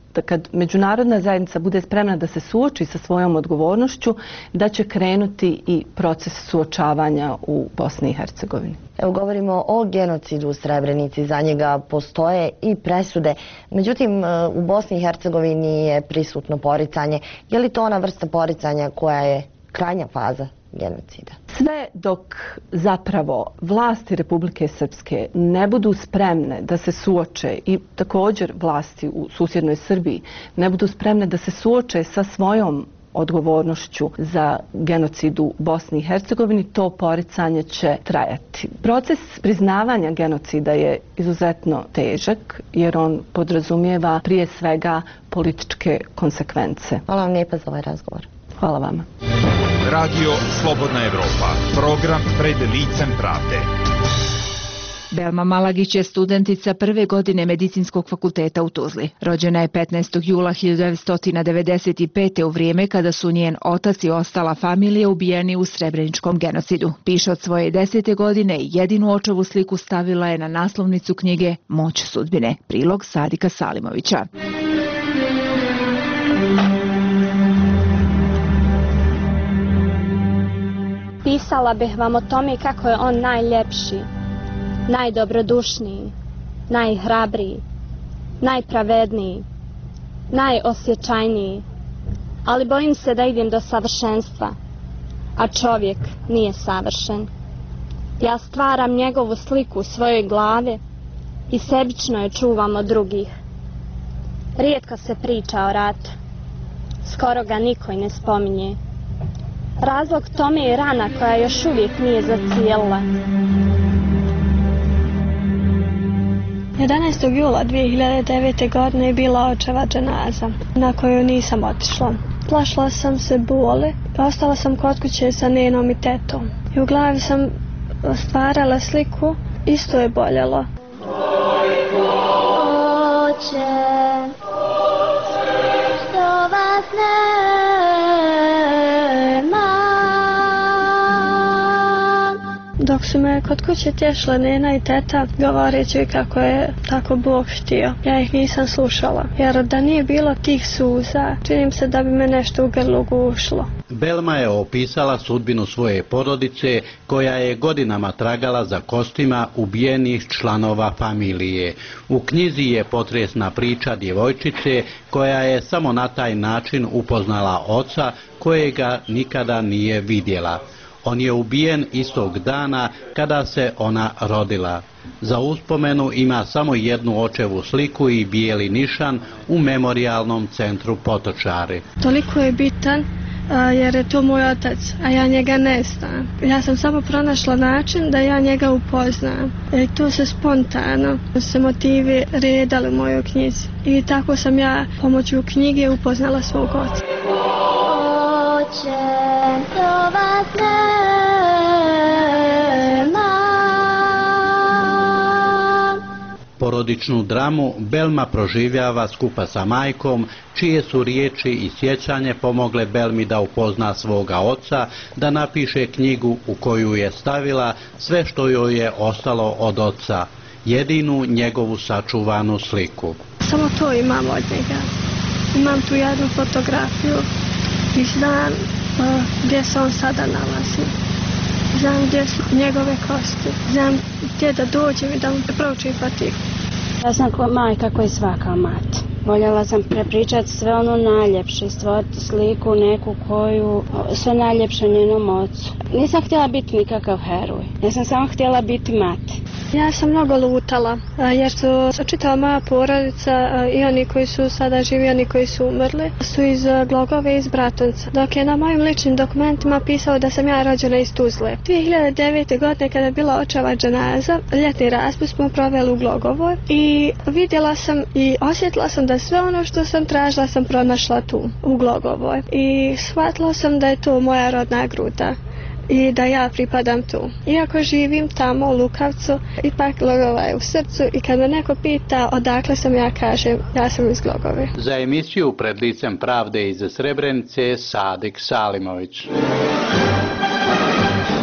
da kad međunarodna zajednica bude spremna da se suoči sa svojom odgovornošću, da će krenuti i proces suočavanja u Bosni i Hercegovini. Evo, govorimo o genocidu u Srebrenici, za njega postoje i presude. Međutim, u Bosni i Hercegovini je prisutno poricanje. Je li to ona vrsta poricanja koja je krajnja faza genocida? Sve dok zapravo vlasti Republike Srpske ne budu spremne da se suoče, i također vlasti u susjednoj Srbiji ne budu spremne da se suoče sa svojom odgovornošću za genocid u Bosni i Hercegovini, to poricanje će trajati. Proces priznavanja genocida je izuzetno težak jer on podrazumijeva prije svega političke konsekvence. Hvala vam lijepa za ovaj razgovor. Hvala vama. Radio Slobodna Evropa, program pred licem pravde. Belma Malagić je studentica prve godine Medicinskog fakulteta u Tuzli. Rođena je petnaestog jula hiljadu devetsto devedeset pete. u vrijeme kada su njen otac i ostala familija ubijeni u Srebreničkom genocidu. Piše od svoje desete godine i jedinu očevu sliku stavila je na naslovnicu knjige Moć sudbine. Prilog Sadika Salimovića. Pisala bih vam o tome kako je on najljepši, najdobrodušniji, najhrabriji, najpravedniji, najosjećajniji, ali bojim se da idem do savršenstva, a čovjek nije savršen. Ja stvaram njegovu sliku u svojoj glavi i sebično je čuvam od drugih. Rijetko se priča o ratu, skoro ga niko i ne spominje. Razlog tome je rana koja još uvijek nije zacijelila. jedanaestog jula dvije hiljade devete. godine je bila očeva dženaza, na koju nisam otišla. Plašila sam se boli, pa ostala sam kod kuće sa nenom i tetom. I u glavi sam stvarala sliku, isto je boljelo. Oče, što vas nema. Dok su me kod kuće tješile nena i teta, govoreći kako je tako Bog htio, ja ih nisam slušala, jer da nije bilo tih suza, činim se da bi me nešto u grlu gušlo. Belma je opisala sudbinu svoje porodice koja je godinama tragala za kostima ubijenih članova familije. U knjizi je potresna priča djevojčice koja je samo na taj način upoznala oca kojega nikada nije vidjela. On je ubijen istog dana kada se ona rodila. Za uspomenu ima samo jednu očevu sliku i bijeli nišan u memorijalnom centru Potočari. Toliko je bitan jer je to moj otac, a ja njega ne znam. Ja sam samo pronašla način da ja njega upoznam. I to se spontano se motivi redali u mojoj knjizi. I tako sam ja pomoću knjige upoznala svog oca. Oče, to vas nema. Porodičnu dramu Belma proživljava skupa sa majkom, čije su riječi i sjećanje pomogle Belmi da upozna svoga oca, da napiše knjigu u koju je stavila sve što joj je ostalo od oca, jedinu njegovu sačuvanu sliku. Samo to imam od njega. Imam tu jednu fotografiju i znam uh, gdje se on sada nalazi. Znam gdje su njegove kosti. Znam gdje da dođem i da mu proučim fatihu. Ja sam majka koja je svaka mati. Voljela sam prepričati sve ono najljepše, stvoriti sliku neku koju, sve najljepše njenom ocu. Nisam htjela biti nikakav heroj, ja sam samo htjela biti mati. Ja sam mnogo lutala, jer su čitava moja porodica i oni koji su sada živi, oni koji su umrli, su iz Glogove i iz Bratunca. Dok je na mojim ličnim dokumentima pisao da sam ja rođena iz Tuzle. dvije hiljade devete. godine kada je bila očeva dženaza, ljetni raspust smo proveli u Glogovoj i vidjela sam i osjetila sam da sve ono što sam tražila sam pronašla tu, u Glogovoj. I shvatila sam da je to moja rodna gruda i da ja pripadam tu. Iako živim tamo u Lukavcu, ipak Glogova je u srcu i kad me neko pita odakle sam, ja kažem ja sam iz Glogove. Za emisiju Pred licem pravde iz Srebrenice, Sadik Salimović.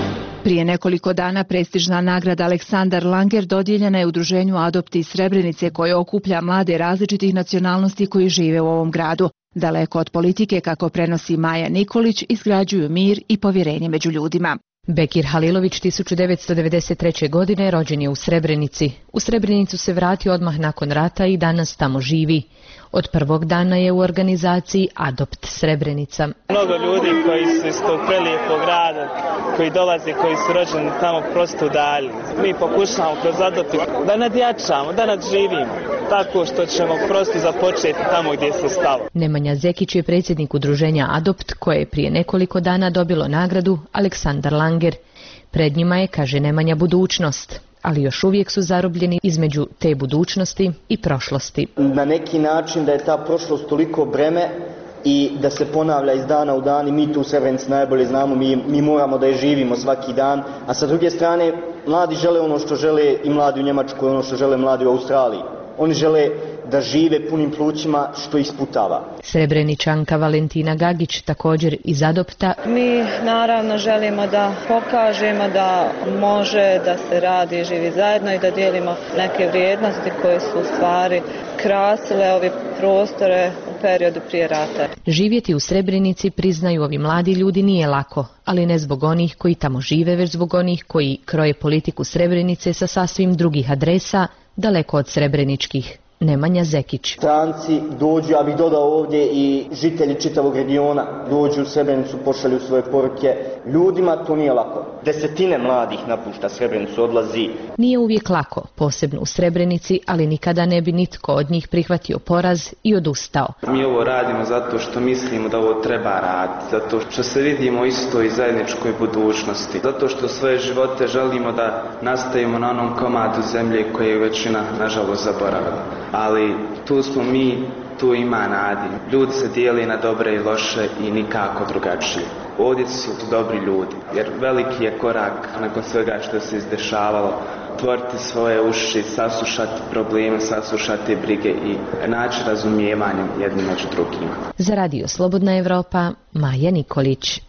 Prije nekoliko dana prestižna nagrada Aleksandar Langer dodijeljena je udruženju Adopti iz Srebrenice koje okuplja mlade različitih nacionalnosti koji žive u ovom gradu. Daleko od politike, kako prenosi Maja Nikolić, izgrađuju mir i povjerenje među ljudima. Bekir Halilović tisuću devetsto devedeset treće. godine rođen je u Srebrenici. U Srebrenicu se vratio odmah nakon rata i danas tamo živi. Od prvog dana je u organizaciji Adopt Srebrenica. Mnogo ljudi koji su iz tog prelijepog grada, koji dolaze, koji su rođeni tamo prosto udalji. Mi pokušavamo kroz Adopt da nadjačamo, da nadživimo, tako što ćemo prosto započeti tamo gdje se stalo. Nemanja Zekić je predsjednik udruženja Adopt, koje je prije nekoliko dana dobilo nagradu Aleksandar Langer. Pred njima je, kaže Nemanja, budućnost, ali još uvijek su zarobljeni između te budućnosti i prošlosti. Na neki način da je ta prošlost toliko breme i da se ponavlja iz dana u dan i mi tu u Srebrenici najbolje znamo, mi, mi moramo da je živimo svaki dan, a sa druge strane mladi žele ono što žele i mladi u Njemačkoj, ono što žele mladi u Australiji. Oni žele da žive punim plućima, što ih sputava. Srebreničanka Valentina Gagić, također iz Adopta. Mi naravno želimo da pokažemo da može da se radi i živi zajedno i da dijelimo neke vrijednosti koje su u stvari krasile ove prostore u periodu prije rata. Živjeti u Srebrenici, priznaju ovi mladi ljudi, nije lako, ali ne zbog onih koji tamo žive, već zbog onih koji kroje politiku Srebrenice sa sasvim drugih adresa, daleko od srebreničkih. Nemanja Zekić. Stranci dođu, ja bih dodao ovdje i žitelji čitavog regiona, dođu u Srebrenicu, pošalju svoje poruke. Ljudima to nije lako. Desetine mladih napušta Srebrenicu, odlazi. Nije uvijek lako, posebno u Srebrenici, ali nikada ne bi nitko od njih prihvatio poraz i odustao. Mi ovo radimo zato što mislimo da ovo treba raditi, zato što se vidimo isto i zajedničkoj budućnosti, zato što svoje živote želimo da nastavimo na onom komadu zemlje koje je većina, nažalost, zaboravila. Ali tu smo mi, tu ima nadi. Ljudi se dijeli na dobre i loše i nikako drugačije. Ovdje su tu dobri ljudi, jer veliki je korak nakon svega što se izdešavalo, otvoriti svoje uši, saslušati probleme, saslušati brige i naći razumijevanje jedni među drugima. Za Radio Slobodna Evropa, Maja Nikolić.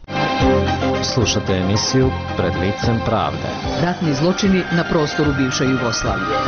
Slušate emisiju Pred licem pravde. Ratni zločini na prostoru bivše Jugoslavije.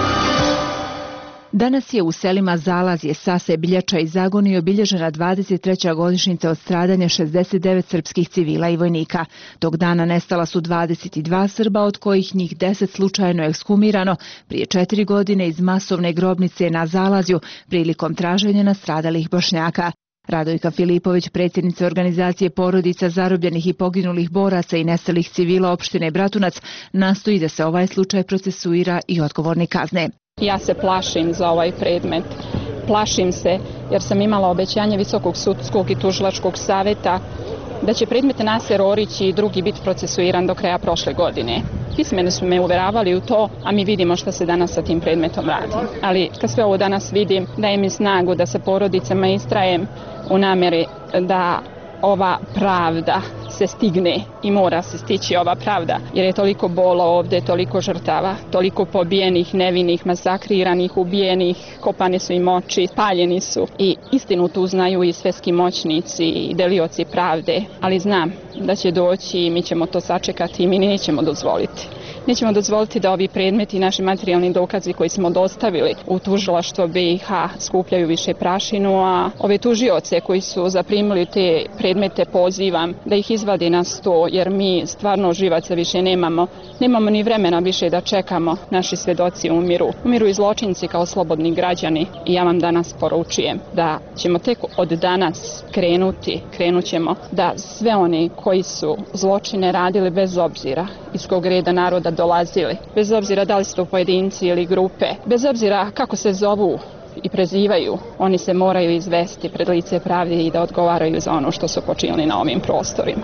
Danas je u selima Zalazje, Sase, Biljača i Zagoni obilježena dvadeset treća godišnjica od stradanja šezdeset devet srpskih civila i vojnika. Tog dana nestala su dvadeset dva Srba, od kojih njih deset slučajno ekshumirano prije četiri godine iz masovne grobnice na Zalazju prilikom traženja nastradalih Bošnjaka. Radojka Filipović, predsjednica organizacije porodica zarobljenih i poginulih boraca i nestalih civila opštine Bratunac, nastoji da se ovaj slučaj procesuira i odgovorni kazne. Ja se plašim za ovaj predmet. Plašim se jer sam imala obećanje Visokog sudskog i tužilačkog savjeta da će predmet Naser Orić i drugi biti procesuiran do kraja prošle godine. Pismeno su me uveravali u to, a mi vidimo što se danas sa tim predmetom radi. Ali kad sve ovo danas vidim, daje mi snagu da sa porodicama istrajem u namjeri da ova pravda se stigne i mora se stići ova pravda, jer je toliko bola ovdje, toliko žrtava, toliko pobijenih, nevinih, masakriranih, ubijenih, kopane su im oči, paljeni su i istinu tu znaju i sveski moćnici i delioci pravde, ali znam da će doći i mi ćemo to sačekati i mi nećemo dozvoliti. Nećemo dozvoliti da ovi predmeti i naši materijalni dokazi koji smo dostavili u tužilaštvo B i H skupljaju više prašinu, a ove tužioce koji su zaprimili te predmete pozivam da ih izvadi na sto, jer mi stvarno živaca više nemamo. Nemamo ni vremena više da čekamo, naši svedoci umiru. Umiru i zločinci kao slobodni građani i ja vam danas poručujem da ćemo tek od danas krenuti, krenut ćemo da sve oni koji su zločine radili bez obzira iz kog reda naroda dolazili, bez obzira da li su to pojedinci ili grupe, bez obzira kako se zovu i prezivaju, oni se moraju izvesti pred lice pravde i da odgovaraju za ono što su počinili na ovim prostorima.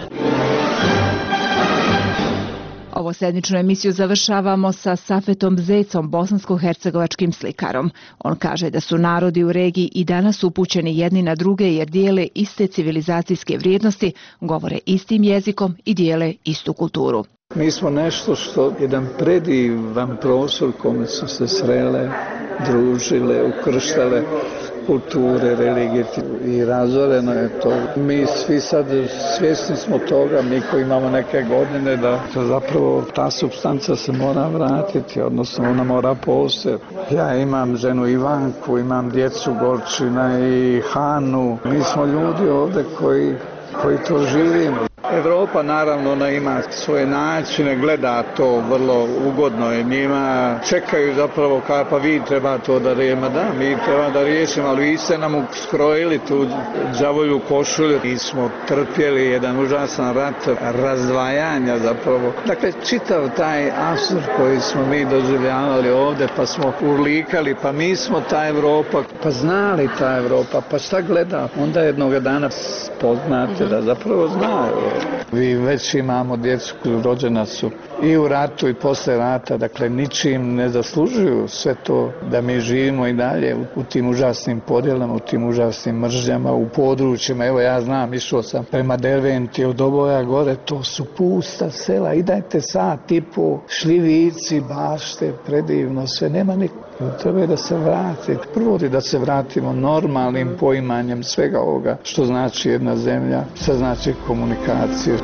Ovo sedmičnu emisiju završavamo sa Safetom Zecom, bosansko-hercegovačkim slikarom. On kaže da su narodi u regiji i danas upućeni jedni na druge jer dijele iste civilizacijske vrijednosti, govore istim jezikom i dijele istu kulturu. Mi smo nešto što jedan predivan prostor kome su se srele, družile, ukrštale kulture, religije i razoreno je to. Mi svi sad svjesni smo toga, mi koji imamo neke godine, da zapravo ta supstanca se mora vratiti, odnosno ona mora postojati. Ja imam ženu Ivanku, imam djecu Gorčina i Hanu. Mi smo ljudi ovdje koji, koji to živimo. Evropa naravno ona ima svoje načine, gleda to vrlo ugodno i njima čekaju zapravo kao pa vi treba to da rijema, da mi treba da riješimo, ali vi ste nam skrojili tu đavolju košulju i smo trpjeli jedan užasan rat razdvajanja zapravo. Dakle, čitav taj apsurd koji smo mi doživljavali ovdje, pa smo urlikali, pa mi smo ta Evropa, pa znali ta Evropa, pa šta gleda, onda jednog dana spoznate da zapravo znaju. Vi već imamo djecu koji rođena su i u ratu i posle rata, dakle ničim ne zaslužuju sve to da mi živimo i dalje u, u tim užasnim podjelama, u tim užasnim mržnjama, u područjima. Evo ja znam, išao sam prema Derventi od Oboja gore, to su pusta sela, idajte sat i po, šljivici, bašte, predivno, sve, nema nikog. Treba je da se vrati, prvo da se vratimo normalnim poimanjem svega ovoga što znači jedna zemlja, što znači komunikaciju.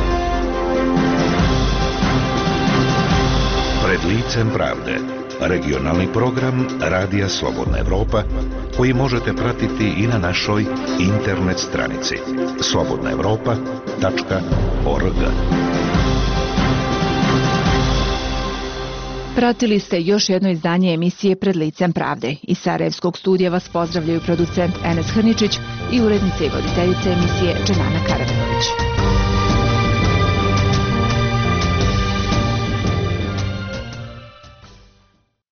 Pred licem pravde, regionalni program Radija Slobodna Evropa, koji možete pratiti i na našoj internet stranici slobodna evropa tačka org. Pratili ste još jedno izdanje emisije Pred licem pravde. Iz Sarajevskog studija vas pozdravljaju producent Enes Hrničić i urednica i voditeljica emisije Dženana Karadanović.